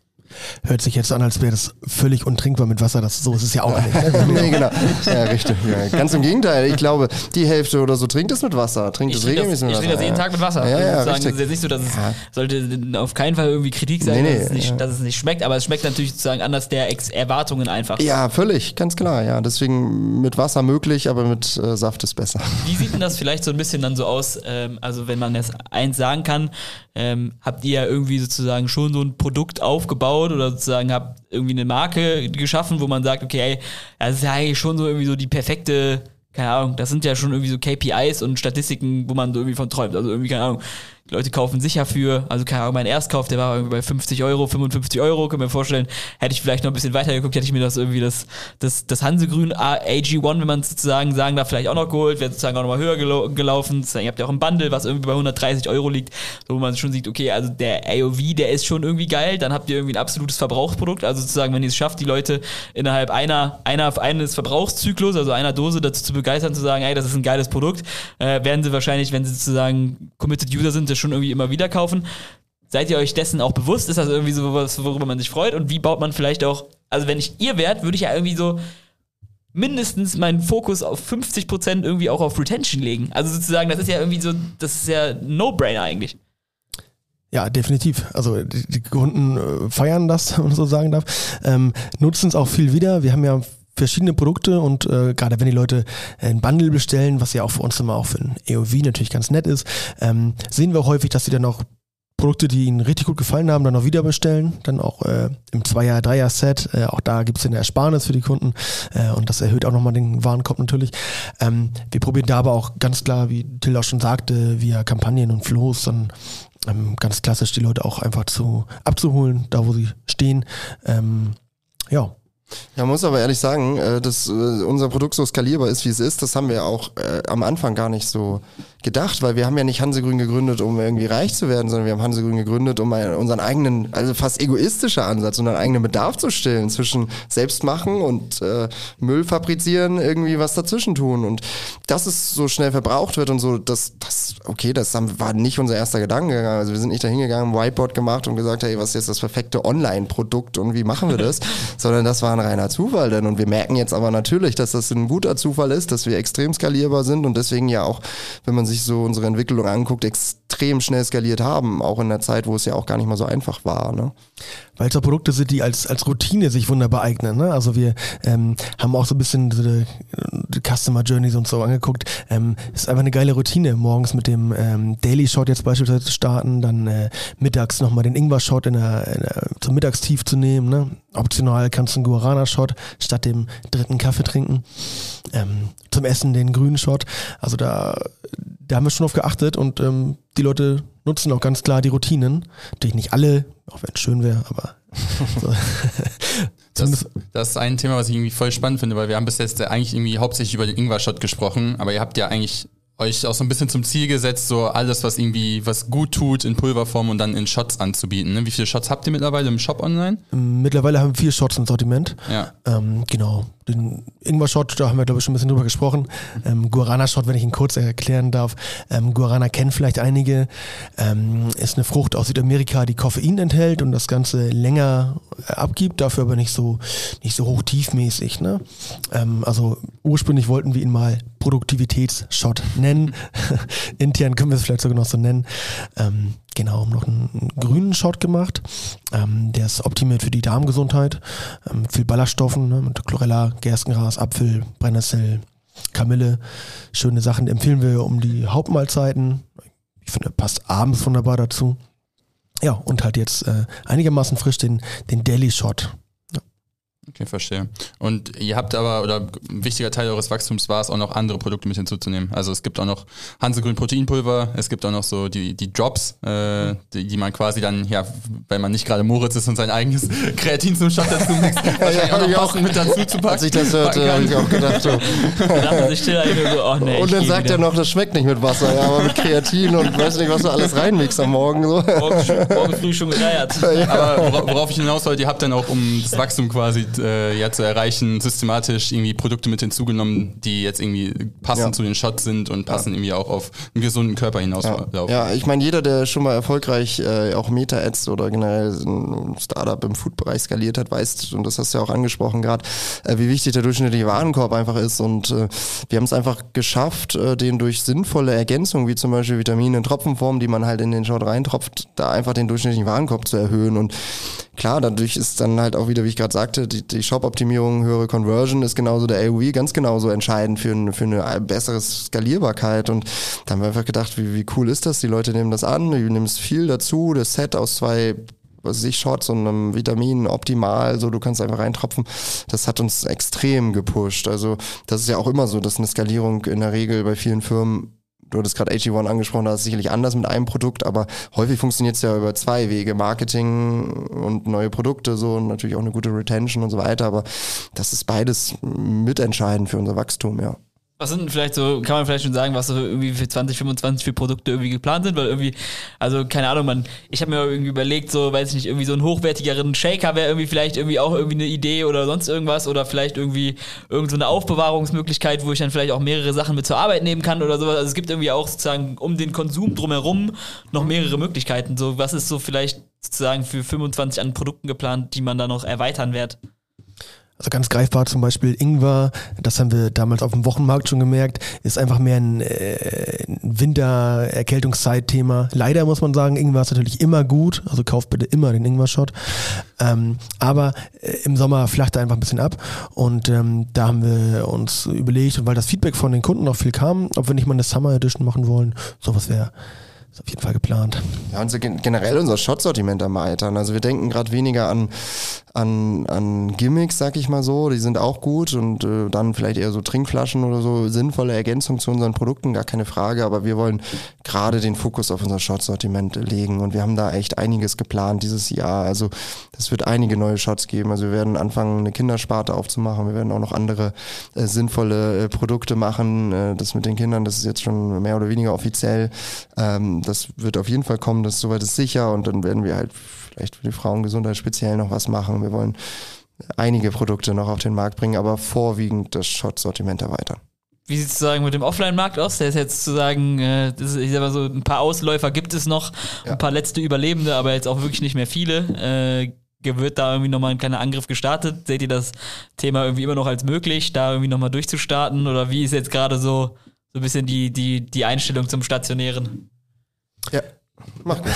Hört sich jetzt an, als wäre das völlig untrinkbar mit Wasser. Das, so ist es ja auch nicht. Ne? Nee, genau. Ja, richtig. Ja. Ganz im Gegenteil. Ich glaube, die Hälfte oder so trinkt es mit Wasser. Trinkt Ich es trinke regelmäßig das, mit ich Wasser. trinke das jeden Tag mit Wasser. Ja, ja, also sozusagen, richtig. es ist jetzt nicht so, dass es Ja. sollte auf keinen Fall irgendwie Kritik sein, Nee, dass, es nee, nicht, ja. dass es nicht schmeckt, aber es schmeckt natürlich sozusagen anders der Ex- Erwartungen einfach. Ja, völlig. Ganz klar. Ja, deswegen mit Wasser möglich, aber mit äh, Saft ist besser. Wie sieht denn das vielleicht so ein bisschen dann so aus, ähm, also wenn man das eins sagen kann, ähm, habt ihr ja irgendwie sozusagen schon so ein Produkt aufgebaut oder sozusagen habt irgendwie eine Marke geschaffen, wo man sagt, okay, ey, das ist ja eigentlich schon so irgendwie so die perfekte, keine Ahnung, das sind ja schon irgendwie so K P Is und Statistiken, wo man so irgendwie von träumt, also irgendwie, keine Ahnung, die Leute kaufen sicher für, also keine Ahnung, mein Erstkauf, der war irgendwie bei fünfzig Euro, fünfundfünfzig Euro, können wir mir vorstellen, hätte ich vielleicht noch ein bisschen weiter geguckt, hätte ich mir das irgendwie das, das, das Hansegrün A G eins, wenn man sozusagen sagen darf, vielleicht auch noch geholt, wäre sozusagen auch nochmal höher gelau- gelaufen, ihr habt ja auch ein Bundle, was irgendwie bei hundertdreißig Euro liegt, so wo man schon sieht, okay, also der A O V, der ist schon irgendwie geil, dann habt ihr irgendwie ein absolutes Verbrauchsprodukt, also sozusagen, wenn ihr es schafft, die Leute innerhalb einer, einer, eines Verbrauchszyklus, also einer Dose dazu zu begeistern, zu sagen, ey, das ist ein geiles Produkt, äh, werden sie wahrscheinlich, wenn sie sozusagen Committed User sind, das schon irgendwie immer wieder kaufen. Seid ihr euch dessen auch bewusst? Ist das irgendwie so was, worüber man sich freut? Und wie baut man vielleicht auch, also wenn ich ihr wärt, würde ich ja irgendwie so mindestens meinen Fokus auf fünfzig Prozent irgendwie auch auf Retention legen. Also sozusagen, das ist ja irgendwie so, das ist ja No-Brainer eigentlich. Ja, definitiv. Also die, die Kunden äh, feiern das, wenn man so sagen darf. Ähm, nutzen es auch viel wieder. Wir haben ja verschiedene Produkte und äh, gerade wenn die Leute ein Bundle bestellen, was ja auch für uns immer auch für ein A O V natürlich ganz nett ist, ähm, sehen wir auch häufig, dass sie dann auch Produkte, die ihnen richtig gut gefallen haben, dann auch wieder bestellen. Dann auch äh, im Zweier-, Dreier-Set. Äh, auch da gibt es eine Ersparnis für die Kunden äh, und das erhöht auch nochmal den Warenkorb natürlich. Ähm, wir probieren da aber auch ganz klar, wie Till auch schon sagte, via Kampagnen und Flows dann ähm, ganz klassisch die Leute auch einfach zu abzuholen, da wo sie stehen. Ähm, ja. Ja, man muss aber ehrlich sagen, äh, dass äh, unser Produkt so skalierbar ist, wie es ist, das haben wir auch äh, am Anfang gar nicht so gedacht, weil wir haben ja nicht Hansegrün gegründet, um irgendwie reich zu werden, sondern wir haben Hansegrün gegründet, um einen, unseren eigenen, also fast egoistischer Ansatz, unseren eigenen Bedarf zu stillen zwischen Selbstmachen und äh, Müll fabrizieren, irgendwie was dazwischen tun und dass es so schnell verbraucht wird und so, das, das okay, das haben, war nicht unser erster Gedanke, also wir sind nicht da hingegangen, Whiteboard gemacht und gesagt, hey, was ist jetzt das perfekte Online-Produkt und wie machen wir das, sondern das war ein reiner Zufall denn und wir merken jetzt aber natürlich, dass das ein guter Zufall ist, dass wir extrem skalierbar sind und deswegen ja auch, wenn man sich so unsere Entwicklung anguckt, extrem schnell skaliert haben, auch in der Zeit, wo es ja auch gar nicht mal so einfach war. Ne? Weil es auch Produkte sind, die als, als Routine sich wunderbar eignen. Ne? Also wir ähm, haben auch so ein bisschen so die, die Customer Journeys und so angeguckt. Ähm, ist einfach eine geile Routine, morgens mit dem ähm, Daily Shot jetzt beispielsweise zu starten, dann äh, mittags nochmal den Ingwer-Shot in der, in der, zum Mittagstief zu nehmen. Ne? Optional kannst du einen Guarana-Shot statt dem dritten Kaffee trinken. Ähm, zum Essen den grünen Shot. Also da, da haben wir schon drauf geachtet und ähm, die Leute nutzen auch ganz klar die Routinen. Natürlich nicht alle, auch wenn es schön wäre, aber so. Das, das ist ein Thema, was ich irgendwie voll spannend finde, weil wir haben bis jetzt eigentlich irgendwie hauptsächlich über den Ingwer-Shot gesprochen, aber ihr habt ja eigentlich euch auch so ein bisschen zum Ziel gesetzt, so alles, was irgendwie was gut tut, in Pulverform und dann in Shots anzubieten. Ne? Wie viele Shots habt ihr mittlerweile im Shop online? Mittlerweile haben wir vier Shots im Sortiment. Ja. Ähm, genau. Den Ingwer-Shot, da haben wir, glaube ich, schon ein bisschen drüber gesprochen. Ähm, Guarana-Shot, wenn ich ihn kurz erklären darf. Ähm, Guarana kennen vielleicht einige. Ähm, ist eine Frucht aus Südamerika, die Koffein enthält und das Ganze länger äh, abgibt, dafür aber nicht so, nicht so hochtiefmäßig. Ne? Ähm, also ursprünglich wollten wir ihn mal Produktivitäts-Shot nennen. Intern können wir es vielleicht sogar noch so nennen. Ähm, Genau, haben noch einen, einen grünen Shot gemacht. Ähm, der ist optimiert für die Darmgesundheit. Ähm, viel Ballaststoffen, ne, mit Chlorella, Gerstengras, Apfel, Brennnessel, Kamille. Schöne Sachen empfehlen wir um die Hauptmahlzeiten. Ich finde, passt abends wunderbar dazu. ja, und halt jetzt äh, einigermaßen frisch den, den Daily Shot. Okay, verstehe. Und ihr habt aber, oder ein wichtiger Teil eures Wachstums war es auch noch andere Produkte mit hinzuzunehmen. Also es gibt auch noch Hansegrün Proteinpulver, es gibt auch noch so die, die Drops, äh, die, die man quasi dann, ja, wenn man nicht gerade Moritz ist und sein eigenes Kreatin zum Shot dazu mixt, wahrscheinlich ja, auch noch ich passend auch, mit dazu zu packen. Als ich das hörte, habe ich auch gedacht, so. Da dachte sich still eigentlich so, oh nee, Und dann sagt wieder. er noch, das schmeckt nicht mit Wasser, ja, aber mit Kreatin und weiß nicht, was du alles reinmixst am Morgen. So. Morgen, morgen früh schon gereiert. Aber wora- worauf ich hinaus wollte, ihr habt dann auch, um das Wachstum quasi äh, ja, zu erreichen, systematisch irgendwie Produkte mit hinzugenommen, die jetzt irgendwie passend Ja. zu den Shots sind und passen irgendwie auch auf einen gesunden Körper hinauslaufen. Ja, ja, ich meine, jeder, der schon mal erfolgreich äh, auch Meta-Ads oder generell ein Startup im Food-Bereich skaliert hat, weiß, und das hast du ja auch angesprochen gerade, äh, wie wichtig der durchschnittliche Warenkorb einfach ist. Und äh, wir haben es einfach geschafft, äh, den durch sinnvolle Ergänzungen, wie zum Beispiel Vitamine in Tropfenform, die man halt in den Shot reintropft, da einfach den durchschnittlichen Warenkorb zu erhöhen. Und klar, dadurch ist dann halt auch wieder, wie ich gerade sagte, die, die Shop-Optimierung, höhere Conversion ist genauso, der A O V ganz genauso entscheidend für, ein, für eine bessere Skalierbarkeit. Und da haben wir einfach gedacht, wie, wie cool ist das? Die Leute nehmen das an, die nehmen es viel dazu, das Set aus zwei, was weiß ich, Shots und einem Vitamin optimal, so du kannst einfach reintropfen. Das hat uns extrem gepusht. Also das ist ja auch immer so, dass eine Skalierung in der Regel bei vielen Firmen, du hattest gerade A G eins angesprochen, das ist sicherlich anders mit einem Produkt, aber häufig funktioniert es ja über zwei Wege, Marketing und neue Produkte, so und natürlich auch eine gute Retention und so weiter, aber das ist beides mitentscheidend für unser Wachstum, ja. Was sind denn vielleicht so, kann man vielleicht schon sagen, was so irgendwie für zwanzig fünfundzwanzig für Produkte irgendwie geplant sind, weil irgendwie, also keine Ahnung, man, ich habe mir irgendwie überlegt, so, weiß ich nicht, irgendwie so einen hochwertigeren Shaker wäre irgendwie vielleicht irgendwie auch irgendwie eine Idee oder sonst irgendwas oder vielleicht irgendwie irgend so eine Aufbewahrungsmöglichkeit, wo ich dann vielleicht auch mehrere Sachen mit zur Arbeit nehmen kann oder sowas. Also es gibt irgendwie auch sozusagen um den Konsum drumherum noch mehrere Möglichkeiten. So, was ist so vielleicht sozusagen für fünfundzwanzig an Produkten geplant, die man da noch erweitern wird? Also ganz greifbar zum Beispiel Ingwer, das haben wir damals auf dem Wochenmarkt schon gemerkt, ist einfach mehr ein äh, Winter-Erkältungszeit-Thema. Leider muss man sagen, Ingwer ist natürlich immer gut, also kauft bitte immer den Ingwer-Shot. Ähm, aber äh, im Sommer flacht er einfach ein bisschen ab und ähm, da haben wir uns überlegt, und weil das Feedback von den Kunden auch viel kam, ob wir nicht mal eine Summer Edition machen wollen, sowas wäre ist auf jeden Fall geplant. Ja, und so gen- generell unser Shot-Sortiment erweitern. Also wir denken gerade weniger an, an, an Gimmicks, sag ich mal so. Die sind auch gut und äh, dann vielleicht eher so Trinkflaschen oder so. Sinnvolle Ergänzung zu unseren Produkten, gar keine Frage. Aber wir wollen gerade den Fokus auf unser Shot-Sortiment legen und wir haben da echt einiges geplant dieses Jahr. Also es wird einige neue Shots geben. Also wir werden anfangen, eine Kindersparte aufzumachen. Wir werden auch noch andere äh, sinnvolle äh, Produkte machen. Äh, das mit den Kindern, das ist jetzt schon mehr oder weniger offiziell. Ähm, Das wird auf jeden Fall kommen, das soweit ist sicher und dann werden wir halt vielleicht für die Frauengesundheit speziell noch was machen. Wir wollen einige Produkte noch auf den Markt bringen, aber vorwiegend das Shot-Sortiment erweitern. Wie sieht es sozusagen mit dem Offline-Markt aus? Der ist jetzt sozusagen, äh, das ist, ich sag mal so, ein paar Ausläufer gibt es noch, Ja. ein paar letzte Überlebende, aber jetzt auch wirklich nicht mehr viele. Äh, wird da irgendwie nochmal ein kleiner Angriff gestartet? Seht ihr das Thema irgendwie immer noch als möglich, da irgendwie nochmal durchzustarten? Oder wie ist jetzt gerade so, so ein bisschen die, die, die Einstellung zum Stationären? Ja, mach mal.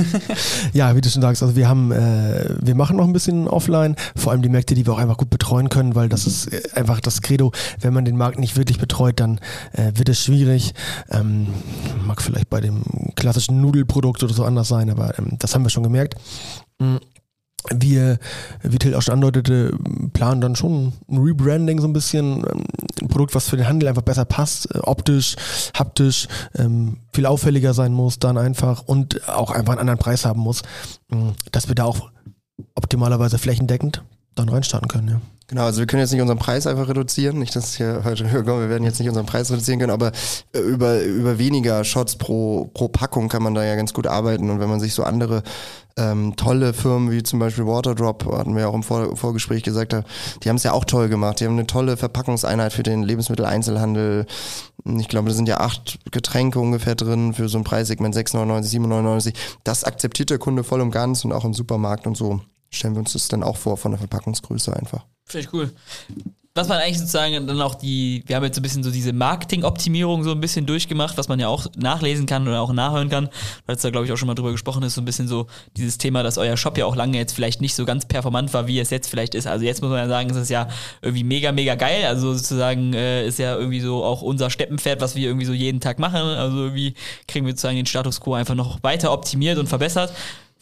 Ja, wie du schon sagst, also wir haben, äh, wir machen noch ein bisschen offline, vor allem die Märkte, die wir auch einfach gut betreuen können, weil das ist äh, einfach das Credo, wenn man den Markt nicht wirklich betreut, dann äh, wird es schwierig. Ähm, mag vielleicht bei dem klassischen Nudelprodukt oder so anders sein, aber ähm, das haben wir schon gemerkt. Mhm. Wir, wie Till auch schon andeutete, planen dann schon ein Rebranding so ein bisschen, ein Produkt, was für den Handel einfach besser passt, optisch, haptisch, ähm, viel auffälliger sein muss dann einfach und auch einfach einen anderen Preis haben muss, dass wir da auch optimalerweise flächendeckend dann reinstarten können, ja. Genau, also wir können jetzt nicht unseren Preis einfach reduzieren, nicht, dass hier heute kommen, wir werden jetzt nicht unseren Preis reduzieren können, aber über, über weniger Shots pro, pro Packung kann man da ja ganz gut arbeiten und wenn man sich so andere ähm, tolle Firmen wie zum Beispiel Waterdrop, hatten wir ja auch im Vor- Vorgespräch gesagt, die haben es ja auch toll gemacht, die haben eine tolle Verpackungseinheit für den Lebensmitteleinzelhandel, ich glaube, da sind ja acht Getränke ungefähr drin für so ein Preissegment sechs neunundneunzig, sieben neunundneunzig, das akzeptiert der Kunde voll und ganz und auch im Supermarkt und so stellen wir uns das dann auch vor von der Verpackungsgröße einfach. Finde ich cool. Was man eigentlich sozusagen dann auch die, wir haben jetzt so ein bisschen so diese Marketing-Optimierung so ein bisschen durchgemacht, was man ja auch nachlesen kann oder auch nachhören kann, weil es da glaube ich auch schon mal drüber gesprochen ist, so ein bisschen so dieses Thema, dass euer Shop ja auch lange jetzt vielleicht nicht so ganz performant war, wie es jetzt vielleicht ist. Also jetzt muss man ja sagen, es ist ja irgendwie mega, mega geil. Also sozusagen äh, ist ja irgendwie so auch unser Steppenpferd, was wir irgendwie so jeden Tag machen. Also irgendwie kriegen wir sozusagen den Status Quo einfach noch weiter optimiert und verbessert.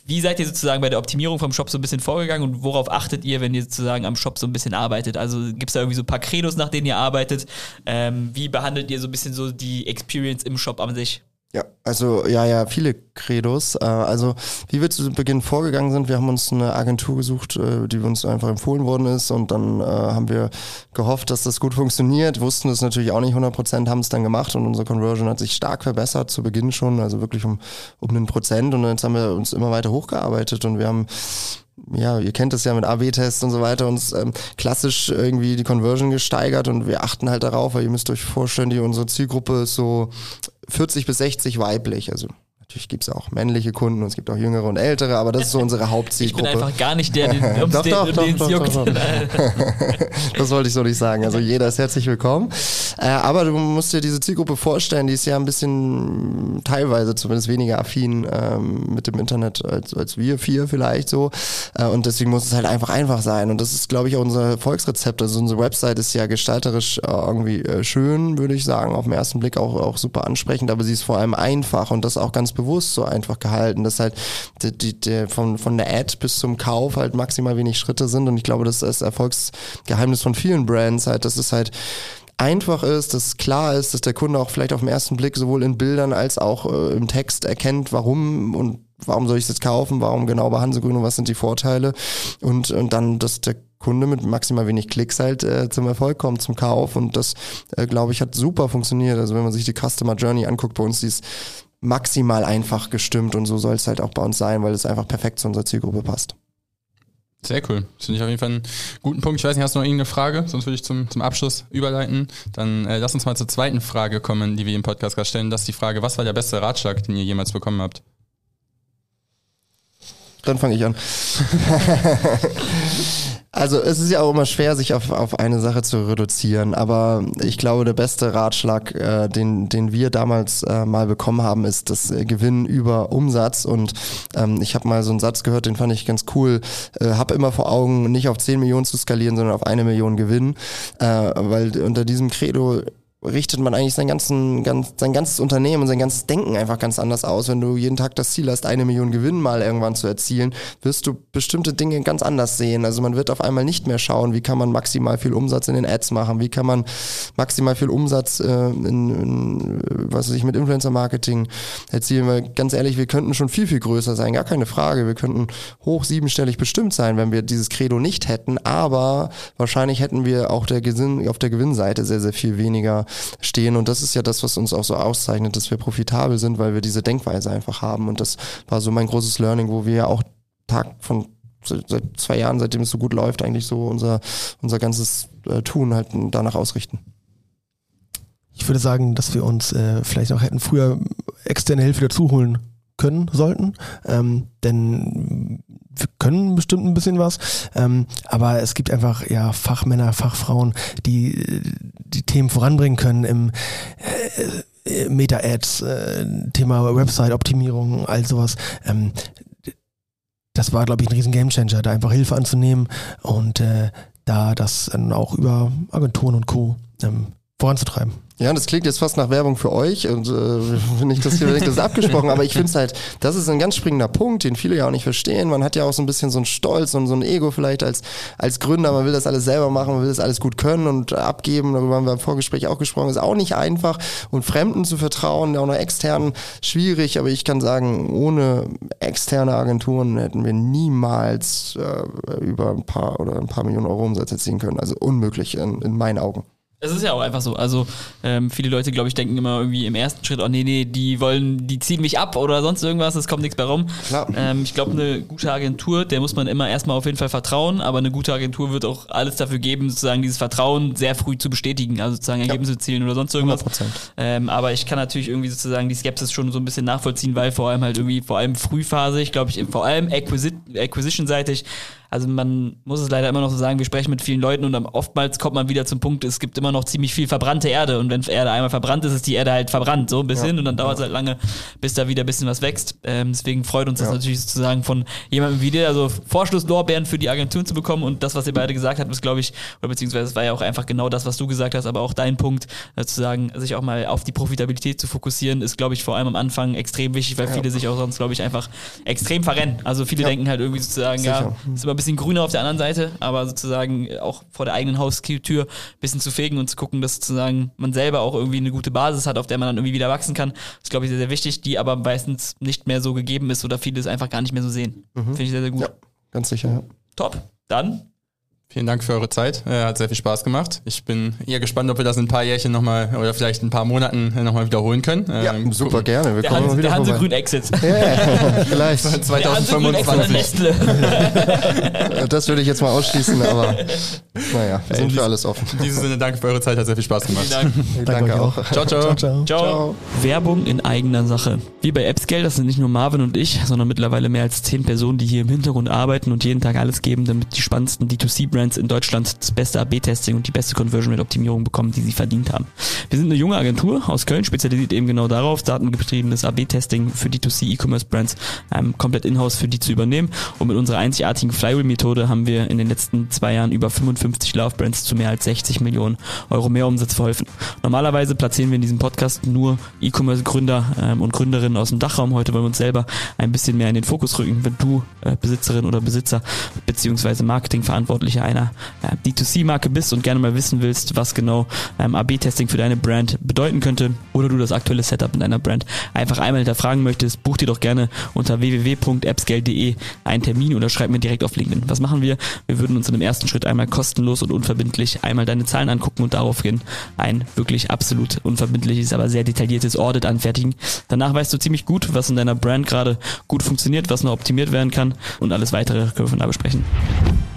Wie seid ihr sozusagen bei der Optimierung vom Shop so ein bisschen vorgegangen und worauf achtet ihr, wenn ihr sozusagen am Shop so ein bisschen arbeitet? Also gibt es da irgendwie so ein paar Credos, nach denen ihr arbeitet? Ähm, wie behandelt ihr so ein bisschen so die Experience im Shop an sich? Ja, also ja, ja, viele Credos. Äh, also wie wir zu Beginn vorgegangen sind, wir haben uns eine Agentur gesucht, äh, die uns einfach empfohlen worden ist und dann äh, haben wir gehofft, dass das gut funktioniert, wussten es natürlich auch nicht hundert Prozent, haben es dann gemacht und unsere Conversion hat sich stark verbessert, zu Beginn schon, also wirklich um, um einen Prozent und jetzt haben wir uns immer weiter hochgearbeitet und wir haben ja, ihr kennt es ja mit A B Tests und so weiter, uns ähm, klassisch irgendwie die Conversion gesteigert und wir achten halt darauf, weil ihr müsst euch vorstellen, die unsere Zielgruppe ist so vierzig bis sechzig weiblich, also natürlich gibt es auch männliche Kunden und es gibt auch jüngere und ältere, aber das ist so unsere Hauptzielgruppe. Ich bin einfach gar nicht der, den, ums doch, den, doch, um doch, den es doch, juckt. doch, doch. Das wollte ich so nicht sagen. Also jeder ist herzlich willkommen. Äh, aber du musst dir diese Zielgruppe vorstellen, die ist ja ein bisschen teilweise zumindest weniger affin ähm, mit dem Internet als, als wir vier vielleicht so. Äh, und deswegen muss es halt einfach einfach sein. Und das ist, glaube ich, auch unser Erfolgsrezept. Also unsere Website ist ja gestalterisch äh, irgendwie äh, schön, würde ich sagen, auf den ersten Blick auch, auch super ansprechend, aber sie ist vor allem einfach und das auch ganz bewusst so einfach gehalten, dass halt die, die, die, von, von der Ad bis zum Kauf halt maximal wenig Schritte sind und ich glaube, das ist das Erfolgsgeheimnis von vielen Brands halt, dass es halt einfach ist, dass es klar ist, dass der Kunde auch vielleicht auf den ersten Blick sowohl in Bildern als auch äh, im Text erkennt, warum und warum soll ich es jetzt kaufen, warum genau bei Hansegrün und was sind die Vorteile und, und dann, dass der Kunde mit maximal wenig Klicks halt äh, zum Erfolg kommt, zum Kauf und das, äh, glaube ich, hat super funktioniert. Also wenn man sich die Customer Journey anguckt bei uns, die ist maximal einfach gestimmt und so soll es halt auch bei uns sein, weil es einfach perfekt zu unserer Zielgruppe passt. Sehr cool. Das finde ich auf jeden Fall einen guten Punkt. Ich weiß nicht, hast du noch irgendeine Frage? Sonst würde ich zum, zum Abschluss überleiten. Dann äh, lass uns mal zur zweiten Frage kommen, die wir im Podcast gerade stellen. Das ist die Frage, was war der beste Ratschlag, den ihr jemals bekommen habt? Dann fange ich an. Also es ist ja auch immer schwer, sich auf, auf eine Sache zu reduzieren, aber ich glaube, der beste Ratschlag, äh, den, den wir damals äh, mal bekommen haben, ist das äh, Gewinn über Umsatz und ähm, ich habe mal so einen Satz gehört, den fand ich ganz cool, äh, hab immer vor Augen, nicht auf zehn Millionen zu skalieren, sondern auf eine Million Gewinn, äh, weil unter diesem Credo richtet man eigentlich sein, ganzen, ganz, sein ganzes Unternehmen und sein ganzes Denken einfach ganz anders aus. Wenn du jeden Tag das Ziel hast, eine Million Gewinn mal irgendwann zu erzielen, wirst du bestimmte Dinge ganz anders sehen. Also man wird auf einmal nicht mehr schauen, wie kann man maximal viel Umsatz in den Ads machen, wie kann man maximal viel Umsatz äh, in, in, was weiß ich, mit Influencer-Marketing erzielen. Weil ganz ehrlich, wir könnten schon viel, viel größer sein, gar keine Frage. Wir könnten hoch siebenstellig bestimmt sein, wenn wir dieses Credo nicht hätten, aber wahrscheinlich hätten wir auch der Gewinn, auf der Gewinnseite sehr, sehr viel weniger stehen und das ist ja das, was uns auch so auszeichnet, dass wir profitabel sind, weil wir diese Denkweise einfach haben und das war so mein großes Learning, wo wir ja auch Tag von seit zwei Jahren, seitdem es so gut läuft, eigentlich so unser, unser ganzes äh, Tun halt danach ausrichten. Ich würde sagen, dass wir uns äh, vielleicht auch hätten früher externe Hilfe dazu holen können, sollten, ähm, denn wir können bestimmt ein bisschen was, ähm, aber es gibt einfach ja Fachmänner, Fachfrauen, die die Themen voranbringen können im äh, Meta-Ads, äh, Thema Website-Optimierung, all sowas. Ähm, das war, glaube ich, ein riesen Gamechanger, da einfach Hilfe anzunehmen und äh, da das dann auch über Agenturen und Co. Ähm, voranzutreiben. Ja, das klingt jetzt fast nach Werbung für euch und äh, nicht, dass hier das ist abgesprochen, aber ich finde es halt, das ist ein ganz springender Punkt, den viele ja auch nicht verstehen. Man hat ja auch so ein bisschen so einen Stolz und so ein Ego vielleicht als als Gründer, man will das alles selber machen, man will das alles gut können und abgeben, darüber haben wir im Vorgespräch auch gesprochen, ist auch nicht einfach und Fremden zu vertrauen, auch noch externen, schwierig, aber ich kann sagen, ohne externe Agenturen hätten wir niemals äh, über ein paar oder ein paar Millionen Euro Umsatz erzielen können, also unmöglich in, in meinen Augen. Es ist ja auch einfach so, also ähm, viele Leute, glaube ich, denken immer irgendwie im ersten Schritt, oh nee, nee, die wollen, die ziehen mich ab oder sonst irgendwas, es kommt nichts bei rum. Ähm, ich glaube, eine gute Agentur, der muss man immer erstmal auf jeden Fall vertrauen, aber eine gute Agentur wird auch alles dafür geben, sozusagen dieses Vertrauen sehr früh zu bestätigen, also sozusagen Ergebnisse zielen oder sonst irgendwas. hundert Prozent. Ähm, aber ich kann natürlich irgendwie sozusagen die Skepsis schon so ein bisschen nachvollziehen, weil vor allem halt irgendwie, vor allem frühphasig, glaube ich, vor allem Acquisi- Acquisition-seitig, also man muss es leider immer noch so sagen, wir sprechen mit vielen Leuten und dann oftmals kommt man wieder zum Punkt, es gibt immer noch ziemlich viel verbrannte Erde und wenn Erde einmal verbrannt ist, ist die Erde halt verbrannt, so ein bisschen ja. und dann dauert es halt lange, bis da wieder ein bisschen was wächst. Ähm, deswegen freut uns das ja. natürlich sozusagen von jemandem wie dir, also Vorschlusslorbeeren für die Agenturen zu bekommen und das, was ihr beide gesagt habt, ist glaube ich, oder beziehungsweise es war ja auch einfach genau das, was du gesagt hast, aber auch dein Punkt, äh, zu sagen, sich auch mal auf die Profitabilität zu fokussieren, ist glaube ich vor allem am Anfang extrem wichtig, weil ja. viele sich auch sonst glaube ich einfach extrem verrennen. Also viele ja. denken halt irgendwie sozusagen, Sicher. ja, ist immer ein bisschen grüner auf der anderen Seite, aber sozusagen auch vor der eigenen Haustür ein bisschen zu fegen und zu gucken, dass sozusagen man selber auch irgendwie eine gute Basis hat, auf der man dann irgendwie wieder wachsen kann. Das ist glaube ich sehr, sehr wichtig, die aber meistens nicht mehr so gegeben ist oder viele es einfach gar nicht mehr so sehen. Mhm. Finde ich sehr, sehr gut. Ja, ganz sicher, ja. Top. Dann vielen Dank für eure Zeit. Äh, hat sehr viel Spaß gemacht. Ich bin eher gespannt, ob wir das in ein paar Jährchen nochmal oder vielleicht in ein paar Monaten nochmal wiederholen können. Ja, ähm, super gucken. Gerne. Wir der kommen Hanse, wieder der Hanse-Grün-Exit. Ja, yeah, vielleicht. zwanzig fünfundzwanzig. Das würde ich jetzt mal ausschließen, aber naja, wir sind für alles offen. In diesem Sinne, danke für eure Zeit. Hat sehr viel Spaß gemacht. Vielen Dank. Danke, danke auch. Ciao, ciao. Ciao, ciao. ciao. ciao. Werbung in eigener Sache. Wie bei AppScale, das sind nicht nur Marvin und ich, sondern mittlerweile mehr als zehn Personen, die hier im Hintergrund arbeiten und jeden Tag alles geben, damit die spannendsten D zwei C-Brands in Deutschland das beste A B Testing und die beste Conversion Rate Optimierung bekommen, die sie verdient haben. Wir sind eine junge Agentur aus Köln, spezialisiert eben genau darauf, datengetriebenes A B Testing für D zwei C E-Commerce Brands ähm, komplett in-house für die zu übernehmen. Und mit unserer einzigartigen Flywheel-Methode haben wir in den letzten zwei Jahren über fünfundfünfzig Love-Brands zu mehr als sechzig Millionen Euro mehr Umsatz verholfen. Normalerweise platzieren wir in diesem Podcast nur E-Commerce-Gründer ähm, und Gründerinnen aus dem Dachraum. Heute wollen wir uns selber ein bisschen mehr in den Fokus rücken. Wenn du äh, Besitzerin oder Besitzer beziehungsweise Marketingverantwortlicher einer äh, D zwei C-Marke bist und gerne mal wissen willst, was genau ähm, A B-Testing für deine Brand bedeuten könnte oder du das aktuelle Setup in deiner Brand einfach einmal hinterfragen möchtest, buch dir doch gerne unter w w w punkt appscale punkt de einen Termin oder schreib mir direkt auf LinkedIn. Was machen wir? Wir würden uns in dem ersten Schritt einmal kostenlos und unverbindlich einmal deine Zahlen angucken und daraufhin ein wirklich absolut unverbindliches, aber sehr detailliertes Audit anfertigen. Danach weißt du ziemlich gut, was in deiner Brand gerade gut funktioniert, was noch optimiert werden kann und alles weitere können wir von da besprechen.